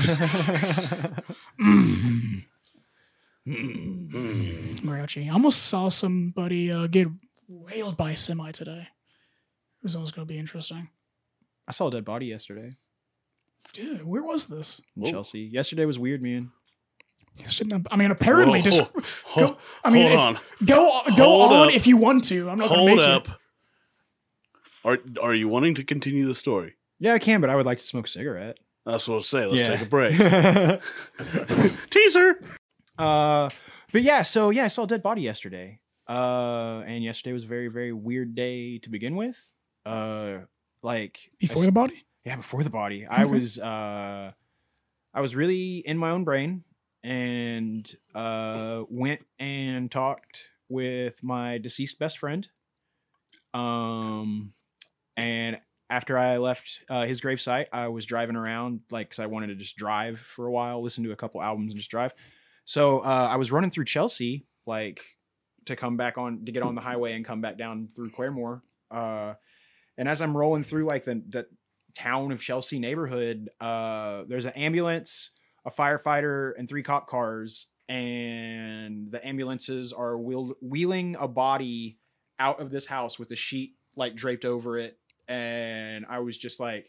mm. Grouchy. I almost saw somebody uh, get railed by a semi today. It was almost going to be interesting. I saw a dead body yesterday Dude, where was this? in Whoa. Chelsea. Yesterday was weird, man. Shouldn't have- I mean, apparently, Whoa, just ho- go, ho- I mean, hold if- on. go go Hold on up. if you want to. I'm not going to Hold make up. you. Are Are you wanting to continue the story? Yeah, I can, but I would like to smoke a cigarette. That's what I'll say. Let's Yeah. take a break. Teaser. Uh, but yeah, so yeah, I saw a dead body yesterday. Uh, and yesterday was a very, very weird day to begin with. Uh, like I Before s- the body? yeah, before the body, I Okay. was uh, I was really in my own brain and uh went and talked with my deceased best friend. Um, and after I left uh, his gravesite, I was driving around like because I wanted to just drive for a while, listen to a couple albums, and just drive. So uh, I was running through Chelsea, like to come back on to get on the highway and come back down through Claremore. Uh, and as I'm rolling through like the, the town of Chelsea neighborhood, uh, there's an ambulance, a firefighter, and three cop cars. And the ambulances are wheel- wheeling a body out of this house with a sheet like draped over it. And I was just like,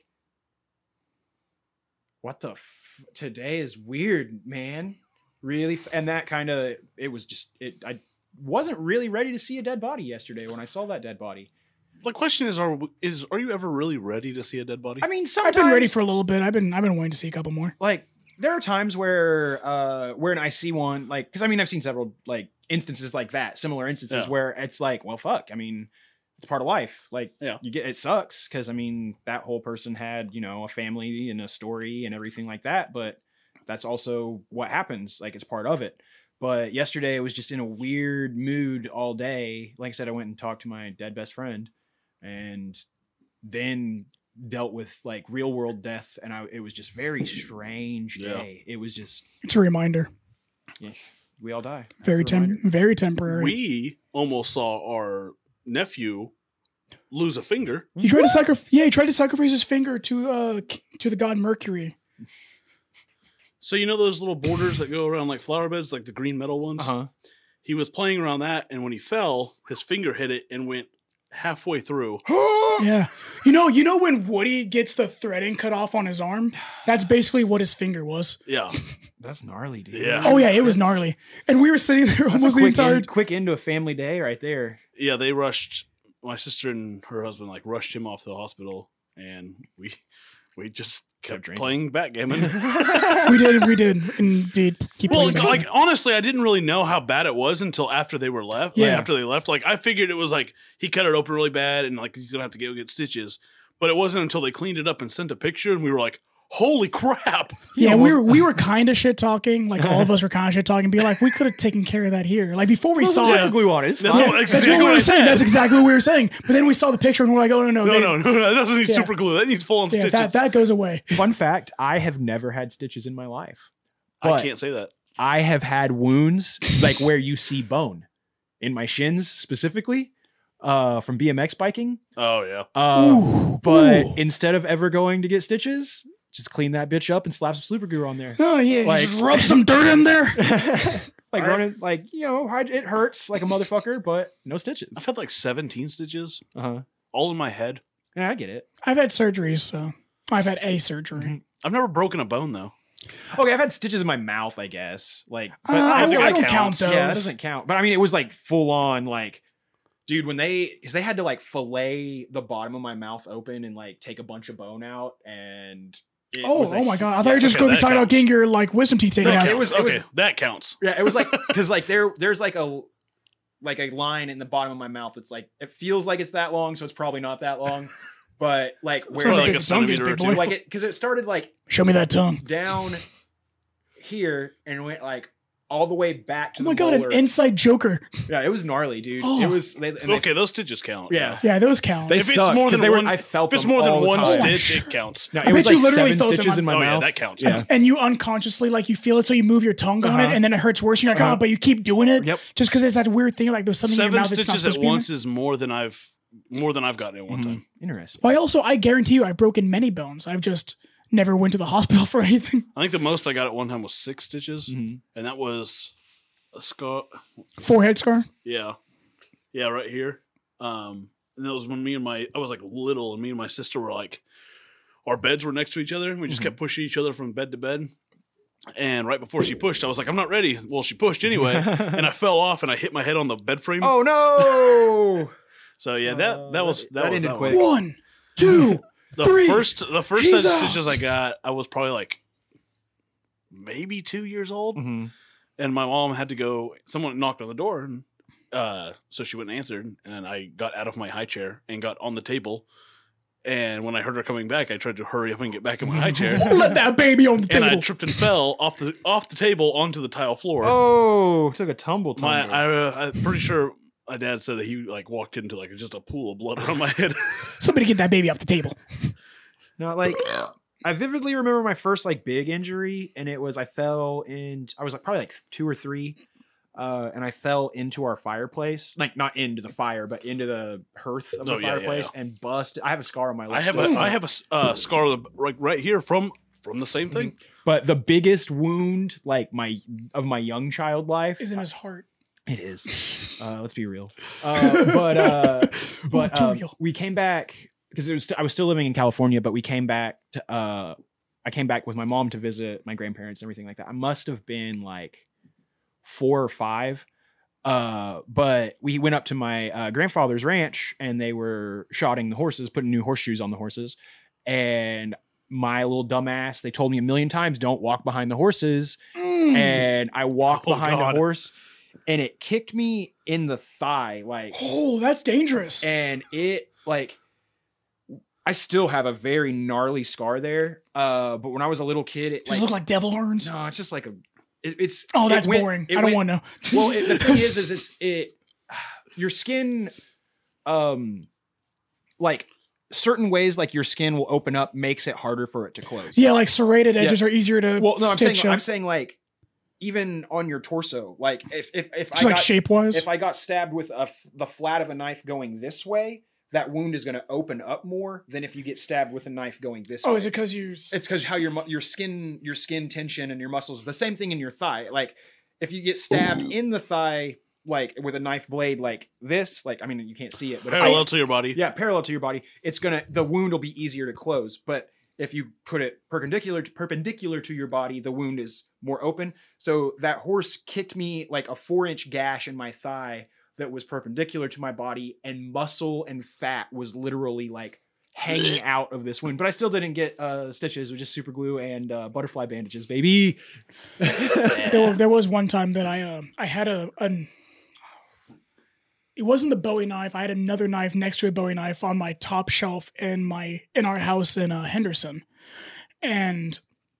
what the f- today is weird, man. Really. F-? And that kind of, it was just, it, I wasn't really ready to see a dead body yesterday when I saw that dead body. The question is, are is are you ever really ready to see a dead body? I mean, I've sometimes been ready for a little bit. I've been I've been waiting to see a couple more. like there are times where uh where I see one like because I mean I've seen several like instances like that, similar instances Yeah. where it's like, well, fuck. I mean, it's part of life. Like, Yeah. you get it sucks because I mean that whole person had you know a family and a story and everything like that, but that's also what happens. Like, it's part of it. But yesterday I was just in a weird mood all day. Like I said, I went and talked to my dead best friend, and then dealt with like real world death, and I it was just very strange Yeah. day. It was just It's a reminder. yeah, we all die. That's Very the tem- reminder. very temporary. We almost saw our nephew lose a finger. he tried to sacrifice. Yeah, he tried to sacrifice his finger to uh k- to the god Mercury. So you know those little borders that go around like flower beds, like the green metal ones? Uh-huh. He was playing around that, and when he fell, his finger hit it and went halfway through. Yeah, you know, you know when Woody gets the threading cut off on his arm, that's basically what his finger was. Yeah. That's gnarly, dude. Yeah. Oh yeah, it was That's- gnarly, and we were sitting there That's a almost the quick entire. end, quick end to a family day right there. Yeah, they rushed, my sister and her husband like rushed him off to the hospital, and we we just kept drinking. playing backgammon. We did, we did indeed keep Well, playing. like, back. like honestly, I didn't really know how bad it was until after they were left. Like, Yeah. after they left, like I figured it was like he cut it open really bad, and like he's gonna have to go get stitches. But it wasn't until they cleaned it up and sent a picture, and we were like, "Holy crap!" Yeah, we were we were kind of shit talking. Like all of us were kind of shit talking, be like, we could have taken care of that here. Like before we saw Yeah. it. glue on it. It's That's fine. what, That's exactly what we what were I saying. said. That's exactly what we were saying. But then we saw the picture and we're like, oh no, no, No, they- no, no, no, that doesn't need Yeah. super glue. That needs full on yeah, stitches. that that goes away. Fun fact: I have never had stitches in my life. I But can't say that. I have had wounds like where you see bone in my shins specifically, uh, from B M X biking. Oh yeah. Uh, Ooh, but ooh. instead of ever going to get stitches, just clean that bitch up and slap some super glue on there. Oh yeah, like- just rub some dirt in there. like I- running, like you know, hyd- it hurts like a motherfucker, but no stitches. I've had like seventeen stitches, Uh huh. all in my head. Yeah, I get it. I've had surgeries, so I've had a surgery. Mhm. I've never broken a bone though. Okay, I've had stitches in my mouth, I guess. Like, Uh, but I, I feel I like don't it count counts. those. yeah, that doesn't count. But I mean, it was like full on, like, dude, when they, because they had to like fillet the bottom of my mouth open and like take a bunch of bone out, and it Oh, was a oh my hu- god! I thought yeah, you were just okay, going to that be talking about counts. getting your like wisdom teeth taken No, out. it was- it was- okay, that counts. Yeah, it was like because like there there's like a like a line in the bottom of my mouth that's like it feels like it's that long, so it's probably not that long. But like where probably Like like a a tongue is centimeter or big two. boy. like it because it started like Show me that tongue. down here and went like all the way back to Oh my the god, molar. an inside joker. Yeah, it was gnarly, dude. Oh. It was they, and they- Okay, those stitches count. Yeah. Yeah, those count. They If it's suck, more 'cause than they were- one- I felt If it's them more than all the one time. stitch, it counts. No, I it was bet you like literally seven felt them stitches on- in my oh yeah, mouth. that counts. Yeah. And you unconsciously like you feel it, so you move your tongue on it, Uh-huh. and then it hurts worse. And you're like, Uh-huh. oh, but you keep doing it, Yep. just because it's that weird thing like there's something in Seven your mouth that's not stitches supposed at to be in once there. is more than I've more than I've gotten at one Mhm. time. Interesting. Well, I also I guarantee you I've broken many bones. I've just never went to the hospital for anything. I think the most I got at one time was six stitches, Mhm. and that was a scar. Forehead scar. Yeah, yeah, right here. Um, and that was when me and my I was like little, and me and my sister were like, our beds were next to each other, and we just Mhm. kept pushing each other from bed to bed. And right before she pushed, I was like, I'm not ready. Well, she pushed anyway, and I fell off and I hit my head on the bed frame. Oh no! So yeah, that Uh, that was that- that, that was ended that quick. one. One, two, The three. first the first He's set of out. stitches I got, I was probably like maybe two years old, Mhm. and my mom had to go. Someone knocked on the door, and uh, so she went and answered, and I got out of my high chair and got on the table. And when I heard her coming back, I tried to hurry up and get back in my high chair, Oh, let that baby on the and I table. tripped and fell off the off the table onto the tile floor. Oh, took a tumble. my, tumble. I, uh, I'm pretty sure my dad said that he like walked into like just a pool of blood around my head. Somebody get that baby off the table. No, like I vividly remember my first like big injury, and it was I fell in. I was like probably like two or three. uh, and I fell into our fireplace, like not into the fire, but into the hearth of the Oh, yeah, yeah, fireplace, yeah. and busted. I have a scar on my left. I have a foot. I have a s- uh, scar on the- right right here from from the same thing. But the biggest wound, like my of my young child life, Is in his heart. it is. Uh, let's be real. Uh, but uh, but Too uh, real. we came back because it was I was still living in California, but we came back to. Uh, I came back with my mom to visit my grandparents and everything like that. I must have been like four or five. Uh, but we went up to my uh, grandfather's ranch and they were shodding the horses, putting new horseshoes on the horses. And my little dumbass, they told me a million times, don't walk behind the horses. Mm. And I walked Oh, behind God. a horse and it kicked me in the thigh. Like, Oh, that's dangerous. and it like I still have a very gnarly scar there. Uh, but when I was a little kid, it Does like, it look like devil horns? no, it's just like a. It, it's Oh, it that's went- boring. it I don't went- want to know. Well, it, the thing is, is it's it. Your skin, um, like certain ways, like your skin will open up, makes it harder for it to close. yeah, like serrated Yeah. edges are easier to Well, no, I'm saying stitch I'm up. saying like even on your torso, like if if if Just I like got shape wise. if I got stabbed with a f- the flat of a knife going this way, that wound is going to open up more than if you get stabbed with a knife going this way. Oh, is it because you? It's because how your mu- your skin your skin tension and your muscles the same thing in your thigh. Like if you get stabbed in the thigh, like with a knife blade like this, like I mean you can't see it, but if I- Parallel to your body. yeah, parallel to your body, it's gonna the wound will be easier to close. But if you put it perpendicular to, perpendicular to your body, the wound is more open. So that horse kicked me like a four inch gash in my thigh that was perpendicular to my body, and muscle and fat was literally like hanging out of this wound. But I still didn't get uh, stitches, with just super glue and uh, butterfly bandages, baby. There, there was one time that I uh, I had a an. It wasn't the Bowie knife. I had another knife next to a Bowie knife on my top shelf in my in our house in uh, Henderson, and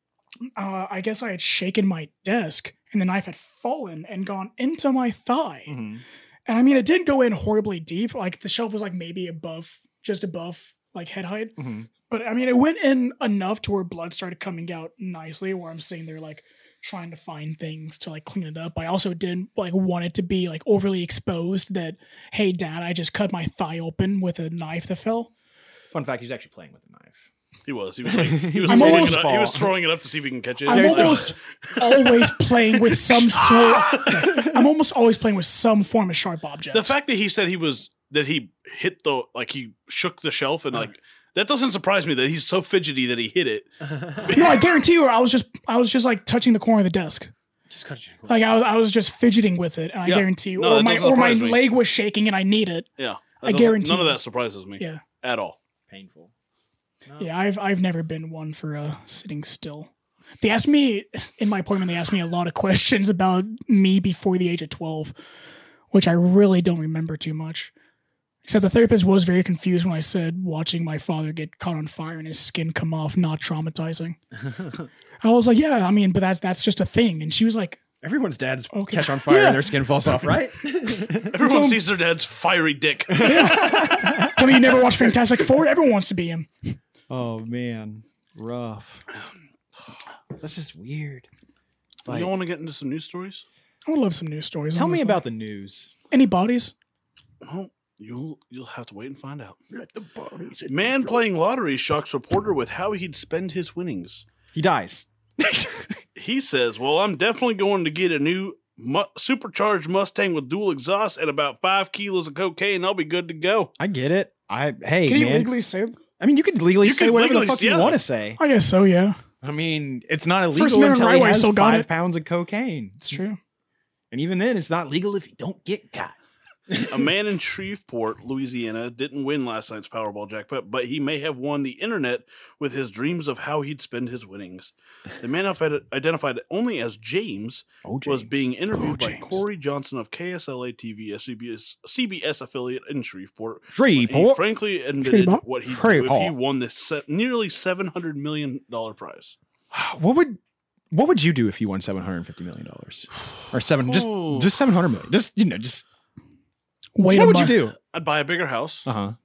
uh, I guess I had shaken my desk, and the knife had fallen and gone into my thigh. Mhm. And I mean, it didn't go in horribly deep. Like the shelf was like maybe above, just above like head height. Mhm. But I mean, it went in enough to where blood started coming out nicely. Where I'm sitting there like trying to find things to like clean it up. I also didn't like want it to be like overly exposed. That hey, Dad, I just cut my thigh open with a knife that fell. Fun fact: he's actually playing with a knife. He was. He was like, he was I'm throwing almost- it up. He was throwing it up to see if he can catch it. I'm There's no- almost always playing with some sort. I'm almost always playing with some form of sharp object. The fact that he said he was that he hit the like he shook the shelf and like that doesn't surprise me that he's so fidgety that he hit it. No, I guarantee you, I was just I was just like touching the corner of the desk. Just cut you. Like I was, I was just fidgeting with it, and I Yeah. guarantee you, No, or that my doesn't or my surprise me. leg was shaking and I need it. Yeah, I That doesn't- guarantee none of you. that surprises me Yeah, at all. Painful. yeah. I've I've never been one for uh, sitting still. They asked me in my appointment. They asked me a lot of questions about me before the age of twelve, which I really don't remember too much. Except the therapist was very confused when I said watching my father get caught on fire and his skin come off not traumatizing. I was like, yeah, I mean, but that's that's just a thing. And she was like, Everyone's dads Okay. catch on fire Yeah. and their skin falls off, right? Everyone So- sees their dad's fiery dick. tell me you never watched Fantastic Four? Everyone wants to be him. Oh man, rough. That's just weird. you don't want to get into some news stories? I would love some news stories. Tell me honestly. about the news. any bodies. Well, you'll you'll have to wait and find out. Man playing lottery shocks reporter with how he'd spend his winnings. He dies. He says, "Well, I'm definitely going to get a new mu- supercharged Mustang with dual exhaust and about five kilos of cocaine. I'll be good to go." I get it. I hey Can you man. legally say that? I mean, you can legally You say can whatever legally- the fuck yeah. you want to say. I guess so, yeah. I mean, it's not illegal First Amendment until right he way has still got five it. pounds of cocaine, It's true. and even then, it's not legal if you don't get caught. A man in Shreveport, Louisiana, didn't win last night's Powerball jackpot, but he may have won the internet with his dreams of how he'd spend his winnings. The man identified only as James Oh, was being interviewed Oh, by James. Corey Johnson of K S L A T V, a C B S, C B S affiliate in Shreveport. He Shreveport. frankly admitted Shreveport. what he'd do if Shreveport. he won this se- nearly seven hundred million dollars prize. What would what would you do if you won seven hundred fifty million dollars or seven just Oh. just seven hundred million? Just you know, just Wait what a would you month. do? I'd buy a bigger house. Uh huh.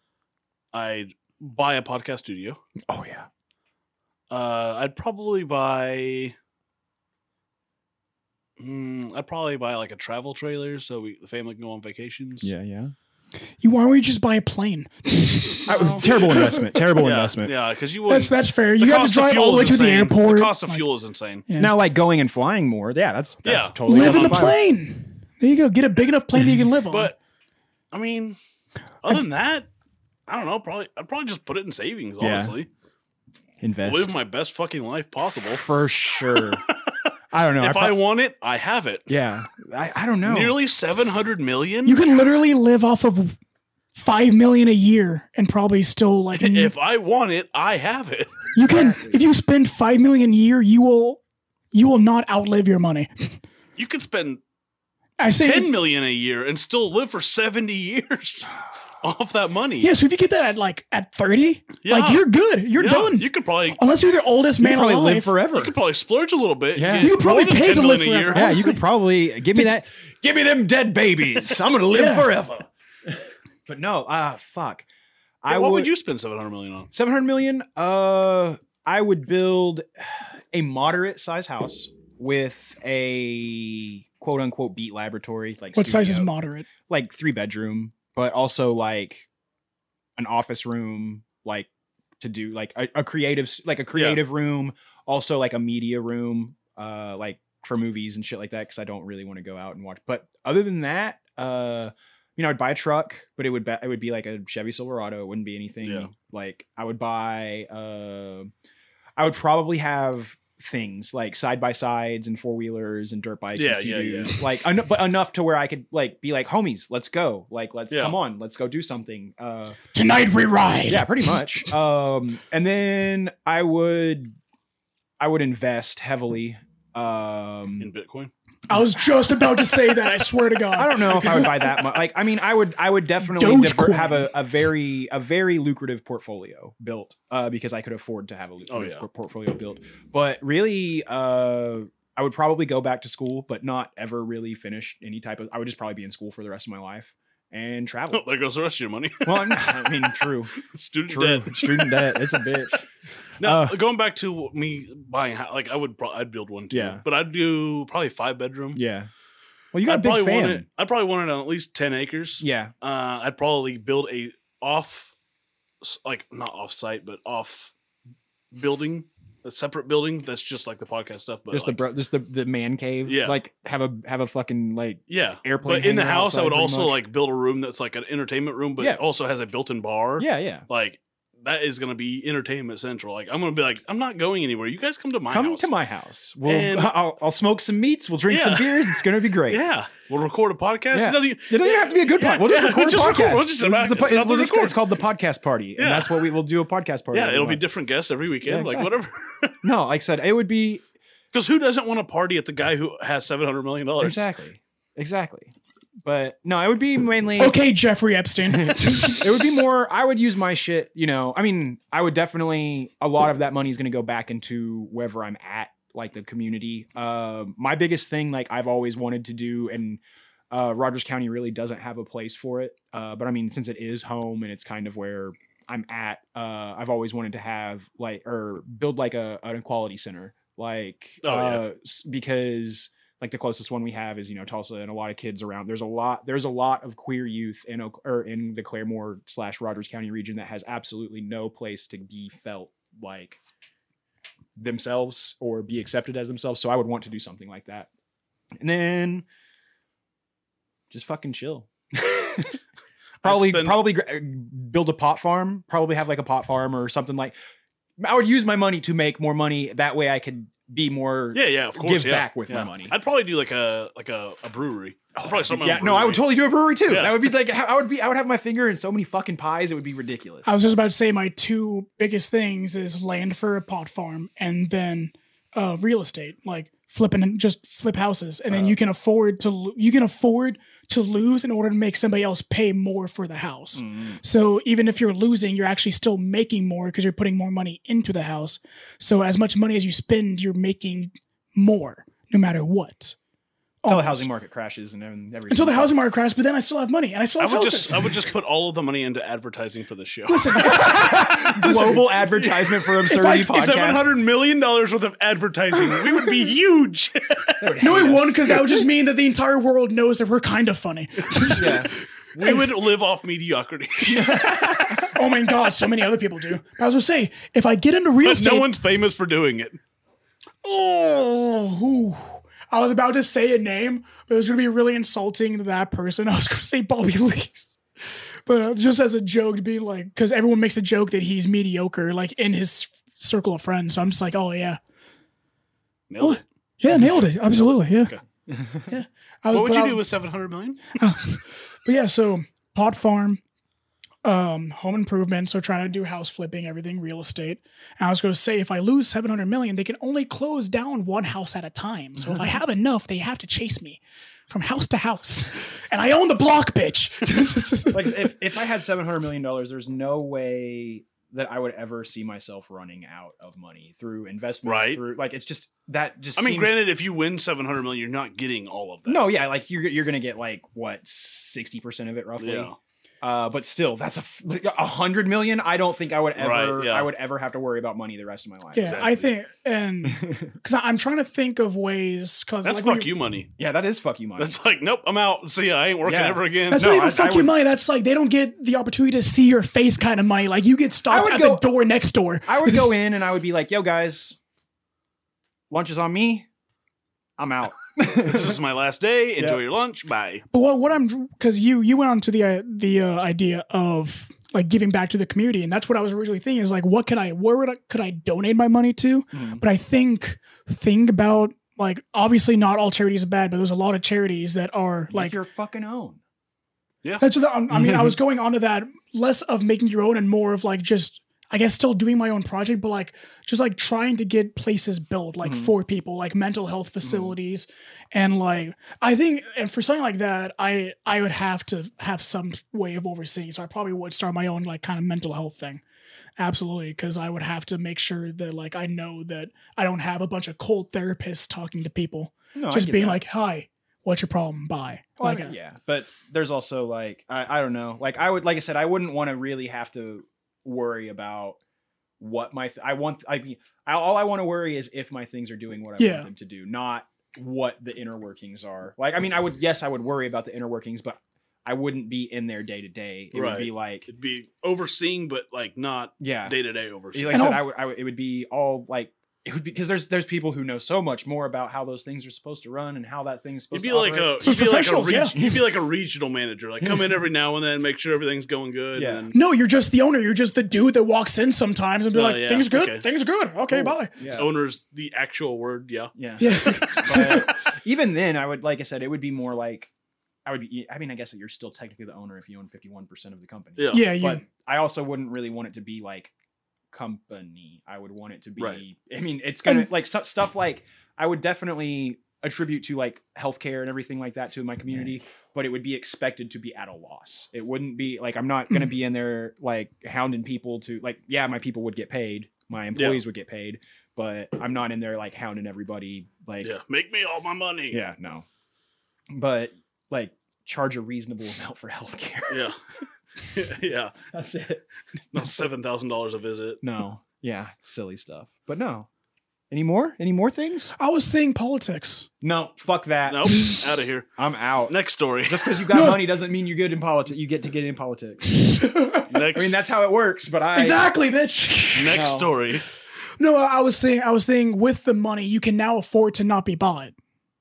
I'd buy a podcast studio. Oh yeah. Uh, I'd probably buy Mm, I'd probably buy like a travel trailer so we, the family can go on vacations. Yeah, yeah. You why don't you just buy a plane? I, terrible investment. Terrible yeah, investment. Yeah, because you That's would. that's fair. The You have to cost of drive fuel all the way is to the insane. airport. The cost of like, fuel is insane. yeah. Now, like going and flying more. Yeah, that's, that's Yeah. totally live in the justifiable. plane. There you go. Get a big enough plane that you can live on. But I mean, other than that, I don't know. Probably I'd probably just put it in savings. Yeah. Honestly, Invest live my best fucking life possible. for sure. I don't know. If I, I, prob- want it, I have it. yeah, I, I don't know. Nearly seven hundred million. you can literally live off of five million a year and probably still like If I want it, I have it. you can if you spend five million a year, you will you will not outlive your money. You could spend I say ten million a year and still live for seventy years off that money. yeah. So if you get that at like at thirty, Yeah. like you're good. You're Yeah, done. You could probably Unless you're the oldest you man could probably alive. live forever. you could probably splurge a little bit. Yeah. get You could probably more than pay ten to live million a forever. year. Yeah, you honestly. could probably give me that. Give me them dead babies. I'm gonna live Yeah. forever. But no, ah, fuck. Yeah, I what would, would you spend seven hundred million on? seven hundred million. Uh, I would build a moderate size house with a quote unquote beat laboratory. Like What size is studio. moderate? Like three bedroom, but also like an office room, like to do like a, a creative, like a creative room, also like a media room, uh, like for movies and shit like that. Cause I don't really want to go out and watch, but other than that, uh, you know, I'd buy a truck, but it would be, it would be like a Chevy Silverado. It wouldn't be anything Yeah. like I would buy, uh, I would probably have things like side by sides and four wheelers and dirt bikes Yeah, and yeah, yeah. Sea-Doos. Like en- but enough to where I could like be like homies, let's go, like let's Yeah. come on, let's go do something. Uh, Tonight we ride. yeah, pretty much. Um, and then I would I would invest heavily. Um, In Bitcoin? I was just about to say that. I swear to God. I don't know if I would buy that much. Like, I mean, I would, I would definitely Dogecoin. diver- have a, a very, a very lucrative portfolio built, uh, because I could afford to have a lucrative Oh, yeah. por- portfolio built. But really, uh, I would probably go back to school, but not ever really finish any type of. I would just probably be in school for the rest of my life and travel. Oh, there goes the rest of your money. Well, no, I mean, true, Student true. debt. Student debt. It's a bitch. Now, Uh, going back to me buying, a hou- like I would, pro- I'd build one too. Yeah. But I'd do probably five bedroom. Yeah. Well, you got I'd a big probably fan. want it. I'd probably want it on at least ten acres. Yeah. Uh, I'd probably build a off, s- like not off site, but off building, a separate building that's just like the podcast stuff. But Just like, the bro, just the, the man cave. Yeah. Like have a have a fucking like yeah, airplane But in the hangar house, I outside would pretty also much. like build a room that's like an entertainment room, but Yeah. also has a built-in bar. yeah yeah. Like that is going to be entertainment central. Like I'm going to be like, I'm not going anywhere. You guys come to my Come house. to my house. We'll, And- I'll, I'll smoke some meats. We'll drink Yeah. some beers. It's gonna be great. Yeah, we'll record a podcast. Yeah. It doesn't even- It doesn't even have to be a good Yeah, podcast. We'll just yeah, record just a record. podcast. We'll just sit This back is the and po- sit down we'll and just- record. It's called the podcast party, Yeah. and that's what we will do a podcast party. Yeah, every it'll be month. different guests every weekend, Yeah, like exactly. whatever. No, like I said, it would be Because who doesn't want to party at the guy who has seven hundred million dollars? exactly, exactly. But no, it would be mainly Okay, Jeffrey Epstein. it would be more I would use my shit, you know. I mean, I would definitely a lot of that money is going to go back into wherever I'm at, like the community. Um my biggest thing like I've always wanted to do, and uh Rogers County really doesn't have a place for it. Uh but I mean, since it is home and it's kind of where I'm at, uh I've always wanted to have like or build like a an equality center. Like Oh, yeah. uh s- because like the closest one we have is, you know, Tulsa, and a lot of kids around. There's a lot, there's a lot of queer youth in Oak- or in the Claremore slash Rogers County region that has absolutely no place to be felt like themselves or be accepted as themselves. So I would want to do something like that. And then just fucking chill. probably, spend- probably gr- build a pot farm, probably have like a pot farm or something like, I would use my money to make more money. That way I could be more Yeah, yeah, of course. give yeah, back with my yeah. money. I'd probably do like a like a, a brewery. I'd probably start my yeah, own no, I would brewery. totally do a brewery too. Yeah. That would be like I would be I would have my finger in so many fucking pies. It would be ridiculous. I was just about to say my two biggest things is land for a pot farm and then uh, real estate, like flipping and just flip houses, and then Uh, you can afford to lo- you can afford to lose in order to make somebody else pay more for the house. Mm. So even if you're losing, you're actually still making more because you're putting more money into the house. So as much money as you spend, you're making more no matter what. Until the Almost. housing market crashes and everything. Until the housing market crashes, but then I still have money and I still I have would houses. just I would just put all of the money into advertising for this show. Listen, global advertisement for Absurdity Seven Podcast. hundred million dollars worth of advertising. We would be huge. no, it won't, because that would just mean that the entire world knows that we're kind of funny. Yeah. We would live off mediocrity. Oh my God, so many other people do. But I was gonna say, if I get into real But estate, no one's famous for doing it. oh, ooh. I was about to say a name, but it was gonna be really insulting to that person. I was gonna say Bobby Lees, but uh, just as a joke, to be like, because everyone makes a joke that he's mediocre, like in his circle of friends. So I'm just like, oh yeah, Nailed it. yeah, nailed it, absolutely, yeah. Okay. yeah. I was, What would but you I- do with seven hundred million? But yeah, so pot farm, um, home improvement. So trying to do house flipping, everything real estate. And I was going to say, if I lose seven hundred million, they can only close down one house at a time. So if I have enough, they have to chase me from house to house, and I own the block, bitch. Like if, if I had seven hundred million dollars, there's no way that I would ever see myself running out of money through investment. Right. Through like it's just that just. I mean, seems- granted, if you win seven hundred million, you're not getting all of that. No, yeah, like you're you're gonna get like what sixty percent of it roughly. Yeah. Uh, but still, that's a f- like, a hundred million. I don't think I would ever. Right, yeah. I would ever have to worry about money the rest of my life. yeah, Exactly. I think, and because I'm trying to think of ways, because That's like fuck when you money. Yeah, that is fuck you money. That's like, nope, I'm out. See ya. I ain't working Yeah. ever again. That's No, not even I- fuck I you would- money. That's like they don't get the opportunity to see your face kind of money. Like you get stopped would at go- the door next door. I would go in and I would be like, "Yo, guys, lunch is on me. I'm out." This is my last day. Enjoy Yeah. your lunch. Bye. But what, what I'm because you you went on to the uh, the uh, idea of like giving back to the community, and that's what I was originally thinking is like, what could I where would I, could I donate my money to? Mhm. But I think think about like obviously not all charities are bad, but there's a lot of charities that are Like like your fucking own. that's what I'm- I mean I was going on to that less of making your own and more of like just I guess still doing my own project, but like just like trying to get places built like Mhm. for people, like mental health facilities. And like I think and for something like that, I I would have to have some way of overseeing. So I probably would start my own like kind of mental health thing. Absolutely. Cause I would have to make sure that like I know that I don't have a bunch of cold therapists talking to people. No, I just get being that. like, hi, what's your problem? Bye. Well, Like I- uh, yeah, but there's also like I, I don't know. Like I would like I said, I wouldn't want to really have to worry about what my th- I want. I mean, I, all I want to worry is if my things are doing what I Yeah. want them to do, not what the inner workings are. Like I mean, I would yes, I would worry about the inner workings, but I wouldn't be in there day to day. It Right. would be like It'd be overseeing, but like not yeah, day to day overseeing. like I And said, I'll- I would, I would it would be all like. It would be because there's there's people who know so much more about how those things are supposed to run and how that thing's You'd supposed be to like operate. a So you'd be like a professionals, yeah. reg- you'd be like a regional manager. Like come in every now and then, make sure everything's going good. Yeah. And no, you're just the owner. You're just the dude that walks in sometimes and be Oh, like, yeah. things good, Okay. things good. Okay, Cool. bye. yeah. owner's the actual word. Yeah. yeah. Yeah. But even then, I would, like I said, it would be more like, I would be, I mean, I guess that you're still technically the owner if you own fifty-one percent of the company. Yeah. yeah, you But I also wouldn't really want it to be like company. I would want it to be, Right. I mean, it's going to, And- like stu- stuff like, I would definitely attribute to like healthcare and everything like that to my community, but it would be expected to be at a loss. It wouldn't be like, I'm not going to be in there like hounding people to like, yeah, my people would get paid. My employees would get paid, but I'm not in there like hounding everybody. Like, Yeah. Make me all my money. yeah, no. But like charge a reasonable amount for healthcare. Yeah. yeah. That's it. Not seven thousand dollars a visit. No. Yeah, silly stuff. But no. Any more? Any more things? I was saying politics. No, fuck that. Nope. Out of here. I'm out. Next story. Just because you got money doesn't mean you're good in politics. You get to get in politics. Next. I mean, that's how it works. But I Exactly, bitch. next No. story. No, I was saying, I was saying, with the money, you can now afford to not be bought.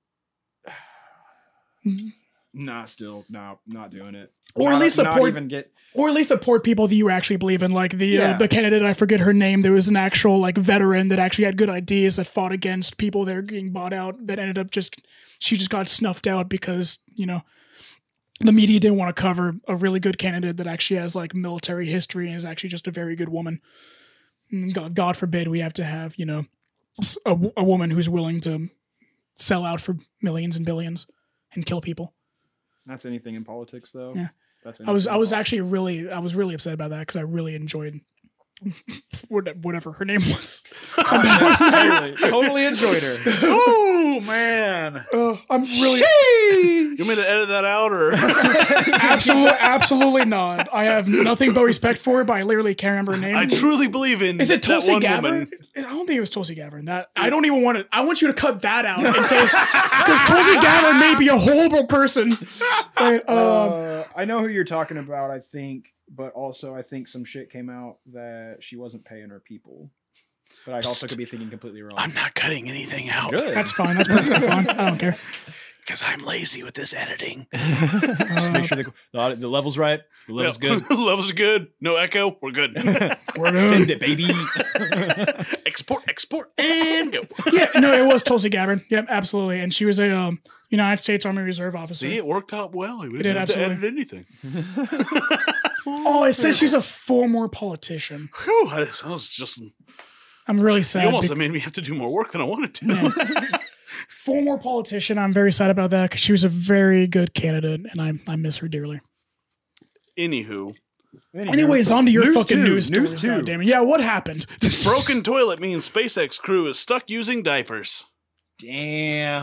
Nah, still no, not doing it. Or at Not- least not support- even get. Or at least support people that you actually believe in, like the Yeah. uh, the candidate. I forget her name. There was an actual like veteran that actually had good ideas that fought against people that are getting bought out. That ended up just she just got snuffed out because you know the media didn't want to cover a really good candidate that actually has like military history and is actually just a very good woman. And God, God forbid we have to have you know s- a, a woman who's willing to sell out for millions and billions and kill people. That's anything in politics, though. Yeah. That's I was anything I in was politics. actually really I was really upset about that because I really enjoyed what- whatever her name was. totally, totally enjoyed her. Ooh, Oh man. Uh, I'm really You want me to edit that out or? absolutely, absolutely not. I have nothing but respect for her, but I literally can't remember her name. I truly believe in. Is it that Tulsi one Gabbard? woman. I don't think it was Tulsi Gabbard. That I don't even want to. I want you to cut that out and say because Tulsi Gabbard may be a horrible person. Right, um, Uh, I know who you're talking about, I think, but also I think some shit came out that she wasn't paying her people. But I also could be thinking completely wrong. I'm not cutting anything out. Good. that's fine. That's perfectly fine. I don't care. Because I'm lazy with this editing. Just make sure the, the, the level's right. The level's Yeah. good. Levels are good. No echo. We're good. We're Send good. it, baby. export, export, and go. Yeah, no, it was Tulsi Gabbard. Yep, absolutely. And she was a um, United States Army Reserve officer. See, it worked out well. We It didn't did, have to absolutely. edit anything. Oh, it says she's a former politician. Whew, I, I was just. I'm really You sad. almost bec- made me have to do more work than I wanted to. Yeah. Former politician. I'm very sad about that because she was a very good candidate, and I I miss her dearly. Anywho, Anyways, on to your News fucking two, news news stories. two. God damn it. Yeah, what happened? broken toilet means SpaceX crew is stuck using diapers. Damn.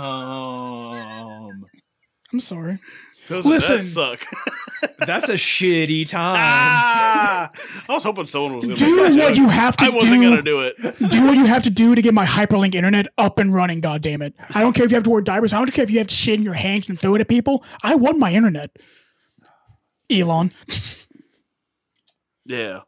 I'm sorry. Doesn't Listen. that suck? That's a shitty time. ah, I was hoping someone was going to Do what you have to I wasn't do. going to do it. Do what you have to do to get my hyperlink internet up and running. God damn it! I don't care if you have to wear diapers. I don't care if you have to shit in your hands and throw it at people. I want my internet. Elon. Yeah.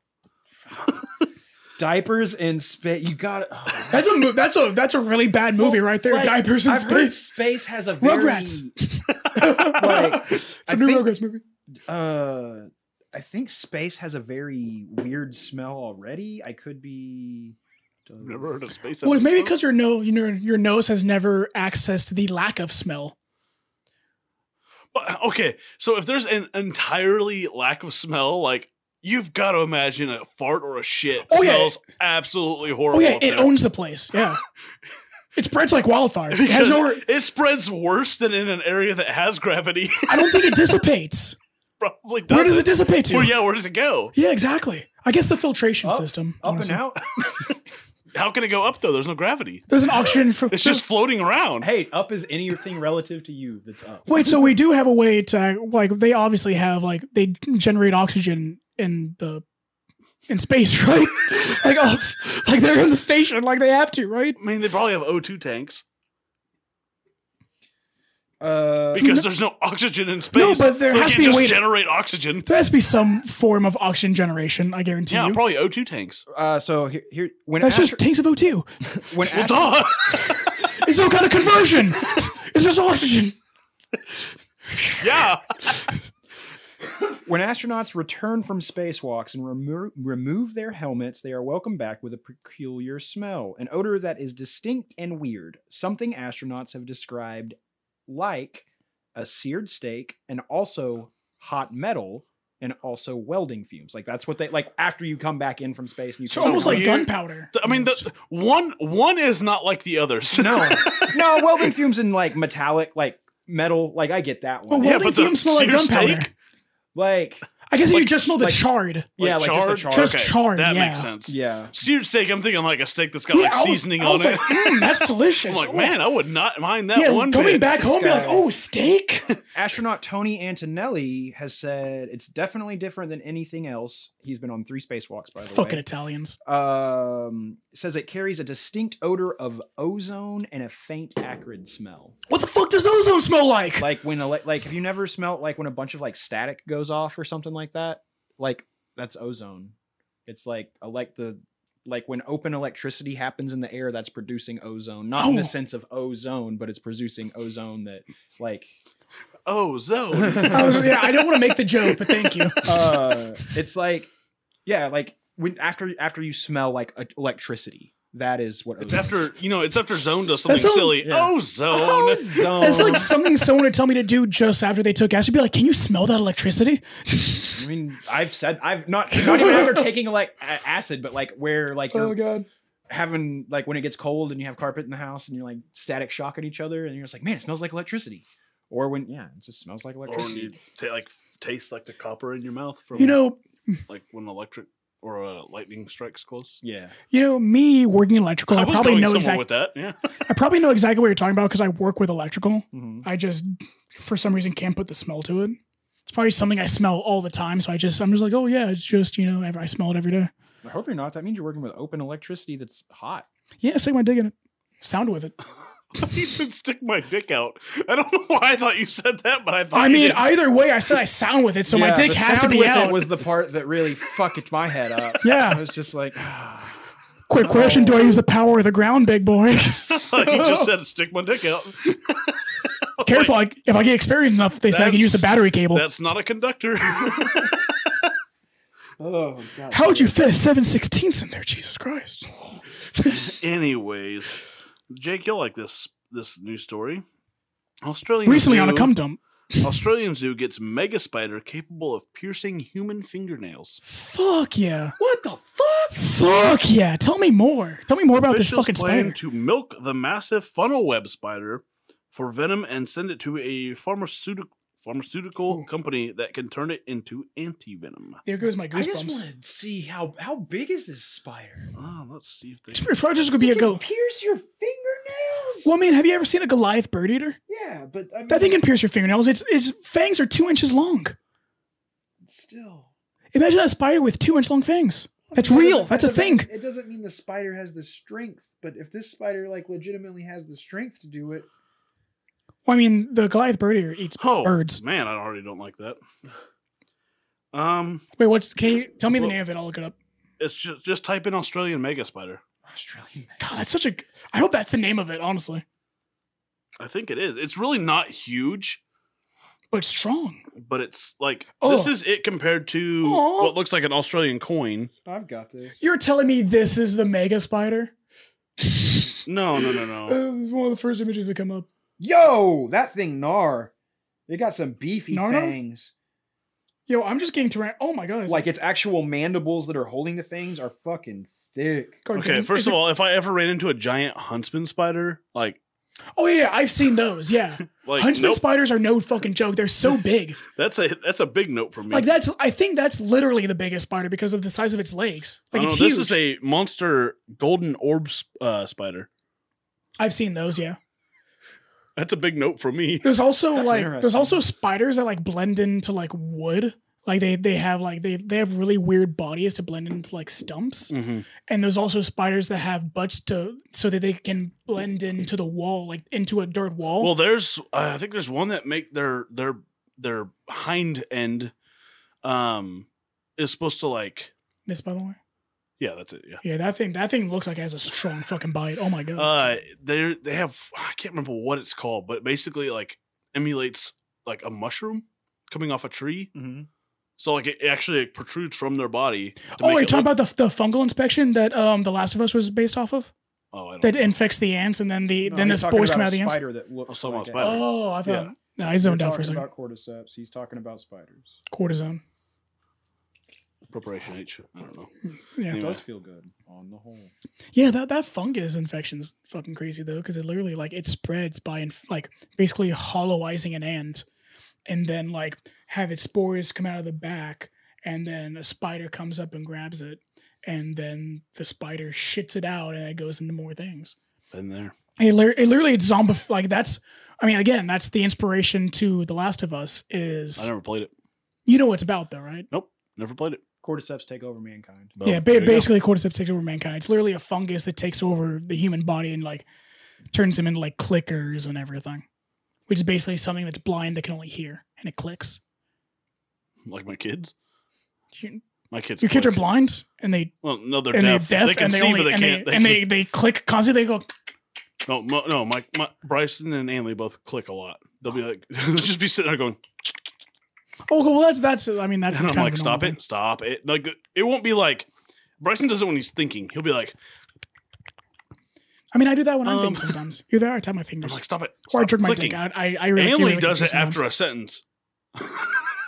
Diapers in space. You got it. That's a mo- that's a that's a really bad movie right there. Like, Diapers in I've heard space. space has a very, Rugrats. like, It's a I new think- Rugrats movie. Uh, I think space has a very weird smell already. I could be. I've never heard of space. Well, it's maybe episode. because your nose, your your nose has never accessed the lack of smell. But, okay, so if there's an entirely lack of smell, like you've got to imagine a fart or a shit Oh, yeah. smells absolutely Oh horrible. yeah, up it there. owns the place. Yeah, it spreads like wildfire. It has Because nowhere. it spreads worse than in an area that has gravity. I don't think it dissipates. Probably does. Where does it dissipate to? Well, yeah, where does it go? Yeah, exactly. I guess the filtration Up- system. Up honestly. and out. How can it go up though? There's no gravity. There's an oxygen. For, It's just floating around. Hey, up is anything relative to you that's up. Wait, so we do have a way to like they obviously have like they generate oxygen in the in space, right? like oh, like they're in the station, like they have to, right? I mean, they probably have O two tanks Uh, because there's no oxygen in space. No, but there so they has to can't be a just way to- generate oxygen. There has to be some form of oxygen generation. I guarantee Yeah, you. probably O two tanks. uh, so here, here when That's astro- just tanks of O two. when Well, astro- duh. It's no kind of conversion. It's just oxygen. Yeah. when astronauts return from spacewalks and remo- remove their helmets, they are welcomed back with a peculiar smell, an odor that is distinct and weird. Something astronauts have described like a seared steak and also hot metal and also welding fumes. Like that's what they like after you come back in from space and you So come almost out. like weird. gunpowder. I mean, the, one one is not like the others. no, no welding fumes and like metallic, like metal. Like I get that Well, one. Yeah, welding but the fumes smell like seared gunpowder. steak? Like I guess you Like- just smell the like- charred. yeah, like charred? just a char. Just Okay, charred, That yeah. makes sense. Yeah. Seared steak, I'm thinking like a steak that's got Yeah, like I was- seasoning I on was it. like, mm, that's delicious. I'm like, Oh. man, I would not mind that yeah, one coming bit. back home, be like, guy- oh, steak. Astronaut Tony Antonelli has said it's definitely different than anything else. He's been on three spacewalks, by the Fucking way. Italians. Um, says it carries a distinct odor of ozone and a faint acrid smell. What the fuck does ozone smell like? Like when, ele- like, have you never smelled like when a bunch of like static goes off or something like that? Like that's ozone. It's like like the like when open electricity happens in the air, that's producing ozone. Not in the Oh. sense of ozone, but it's producing ozone that like Oh, zone. I was, yeah, I don't want to make the joke, but thank you. uh it's like yeah, like when after after you smell like a- electricity, that is what It's ozone after is. you know, it's after zone does something sounds- silly. yeah. Oh, zone. Ozone. It's like something someone would tell me to do just after they took acid. Be like, can you smell that electricity? I mean, I've said I've not not even after taking like a- acid, but like where like you're god. having like when it gets cold and you have carpet in the house and you're like static shocking each other and you're just like, man, it smells like electricity. Or when yeah, it just smells like Or when electricity. you ta- like taste like the copper in your mouth from You know, like when electric or uh, lightning strikes close. Yeah. You know, me working in electrical, I, I was probably going know somewhere exactly. with that. Yeah. I probably know exactly what you're talking about because I work with electrical. Mm-hmm. I just, for some reason, can't put the smell to it. It's probably something I smell all the time. So I just, I'm just like, oh yeah, it's just, you know, I smell it every day. I hope you're not. That means you're working with open electricity that's hot. Yeah, stick my dick in it. Sound with it. You should stick my dick out. I don't know why I thought you said that, but I thought I you mean, did. either way, I said I sound with it, so my Yeah, dick the has to sound be with out. It was the part that really fucked my head up. Yeah. I was just like, Quick question: do I use the power of the ground, big boy? you just said stick my dick out. Careful, like, if I get experienced enough, they say I can use the That's- battery cable. That's not a conductor. oh god. How would you fit a seven sixteenths in there? Jesus Christ! Anyways, Jake, you'll like this this news story. Australian Recently zoo, on a cum dump. Australian zoo gets mega spider capable of piercing human fingernails. Fuck yeah! What the fuck? Fuck yeah! Tell me more. Tell me more about this Officials fucking plan spider. to milk the massive funnel web spider for venom and send it to a pharmaceutical pharmaceutical Ooh. company that can turn it into anti-venom. There goes my I just goosebumps. want to see how how big is this spider? Oh, let's see if they It's probably just gonna be a It can go. pierce your fingernails. Well, I mean, have you ever seen a Goliath bird eater? yeah, but I mean, That thing can pierce your fingernails. Its its fangs are two inches long. still. Imagine a spider with two inch long fangs. That's That real. doesn't- That's a that doesn't- thing. It doesn't mean the spider has the strength, but if this spider like legitimately has the strength to do it, Well, I mean, the Goliath bird eater eats Oh, birds. man, I already don't like that. Um, Wait, what's? Can you tell me the Well- name of it? I'll look it up. it's just just type in Australian mega spider. Australian. God, that's such a. I hope that's the name of it. Honestly, I think it is. It's really not huge, but strong. but it's like Oh. this is it compared to Oh. what looks like an Australian coin. I've got this. You're telling me this is the mega spider? No, no, no, Uh, no. it's one of the first images that come up. Yo, that thing gnar. It got some beefy Gnar gnar? fangs. Yo, I'm just getting to. Oh my god! it's Like its actual mandibles that are holding the things are fucking thick. gargantuan. Okay, first Is of it- all, if I ever ran into a giant huntsman spider, like oh yeah, I've seen those. Yeah, like huntsman nope, spiders are no fucking joke. They're so big. that's a that's a big note for me. Like that's. I think that's literally the biggest spider because of the size of its legs. Like I it's don't know, huge. this is a monster golden orb sp- uh, spider. I've seen those. Yeah. That's a big note for me. There's also That's like there's interesting. also spiders that like blend into like wood. Like they they have like they they have really weird bodies to blend into like stumps. Mm-hmm. And there's also spiders that have butts to so that they can blend into the wall, like into a dirt wall. Well, there's uh, I think there's one that make their their their hind end um is supposed to like this, by the way. yeah that's it yeah Yeah, that thing that thing looks like it has a strong fucking bite. Oh my god. uh they they have I can't remember what it's called, but basically like emulates like a mushroom coming off a tree. Mm-hmm. So like it actually like, protrudes from their body. To oh, make you're it talking look- about the the fungal inspection that um The Last of Us was based off of? Oh, I don't That know. infects the ants and then the No, then the he's talking spores about come a out of the ants. spider that I looks was talking like about a- spider. Oh, I thought Yeah. no, I You're zoned out for a talking second. about cordyceps. He's talking about spiders. Cortisone. Preparation H. I don't know. Yeah. It Anyway. does feel good on the whole. Yeah, that, that fungus infection's fucking crazy though, because it literally like it spreads by inf- like basically hollowizing an ant, and then like have its spores come out of the back, and then a spider comes up and grabs it, and then the spider shits it out, and it goes into more things. Been there. It, lit- it literally it's zombie like that's. I mean, again, that's the inspiration to The Last of Us. Is I never played it. you know what it's about though, right? Nope. Never played it. Cordyceps take over mankind. Well, yeah, there ba- you go. basically, cordyceps takes over mankind. It's literally a fungus that takes over the human body and like turns them into like clickers and everything, which is basically something that's blind that can only hear and it clicks. Like my kids. Your, My kids. your kids are click. blind and they Well, no, they're and deaf. they're deaf They can and they see, only but they and can't. they They and they, can't- they click constantly. They go. No, mo- no, my, my Bryson and Anley both click a lot. They'll be like, they'll just be sitting there going, Oh well, that's that's. I mean, that's and I'm kind like, of a stop normal it, stop it. Like, it won't be like Bryson does it when he's thinking. He'll be like, thing. I mean, I do that when I'm Um, thinking sometimes. Either that or I tap my I'm fingers like, stop it. or I stop jerk my clicking. dick out. I I really Anley really does it confused after sometimes. a sentence.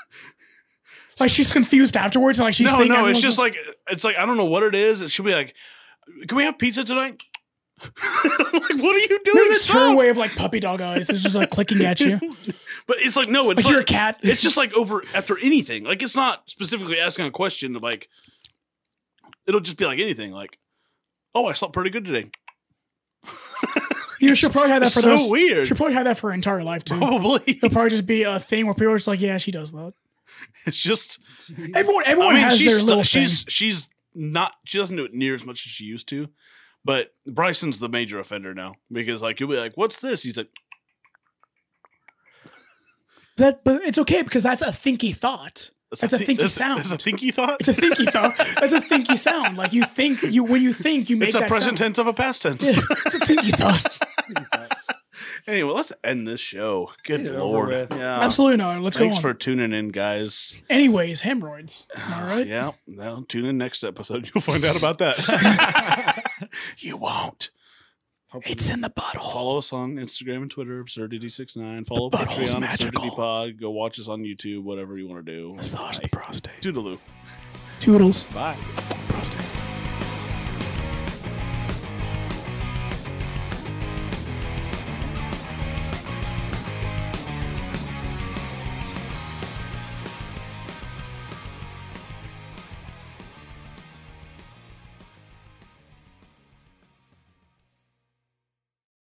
Like she's confused afterwards and like she's no, thinking. no, it's everyone's just like it's like I don't know what it is. It should be like, can we have pizza tonight? I'm like, what are you doing? maybe that's her Stop. way of like puppy dog eyes. It's just like clicking at you. But it's like no, it's Like like, you're a cat. It's just like over after anything. Like it's not specifically asking a question of like, it'll just be like anything. Like, oh, I slept pretty good today. You know, she'll probably have that It's for so those. weird. She'll probably have that for her entire life too. Probably. It'll probably just be a thing where people are just like, yeah, she does that. It's just. Everyone, everyone I mean, has she's their little she's thing. she's not. She doesn't do it near as much as she used to. But Bryson's the major offender now because like you'll be like, "What's this?" He's like, That, but it's okay because that's a thinky thought. That's a thi- thinky that's- sound. It's a thinky thought. It's a thinky thought. That's a thinky sound. Like you think you when you think you make It's a that present sound. tense of a past tense. Yeah, it's a thinky thought. Anyway, let's end this show. Good Get it over lord. with. Yeah. Absolutely not. Let's Thanks go on. for tuning in, guys. Anyways, hemorrhoids. Am I right? Yeah. Well, tune in next episode. You'll find out about that. You won't. It's in the butthole. Follow us on Instagram and Twitter, Absurdity sixty-nine. Follow The butthole's Patreon, magical. Absurdity Pod. Go watch us on YouTube, whatever you want to do. Massage the prostate. Toodaloo. Toodles. Bye. Prostate.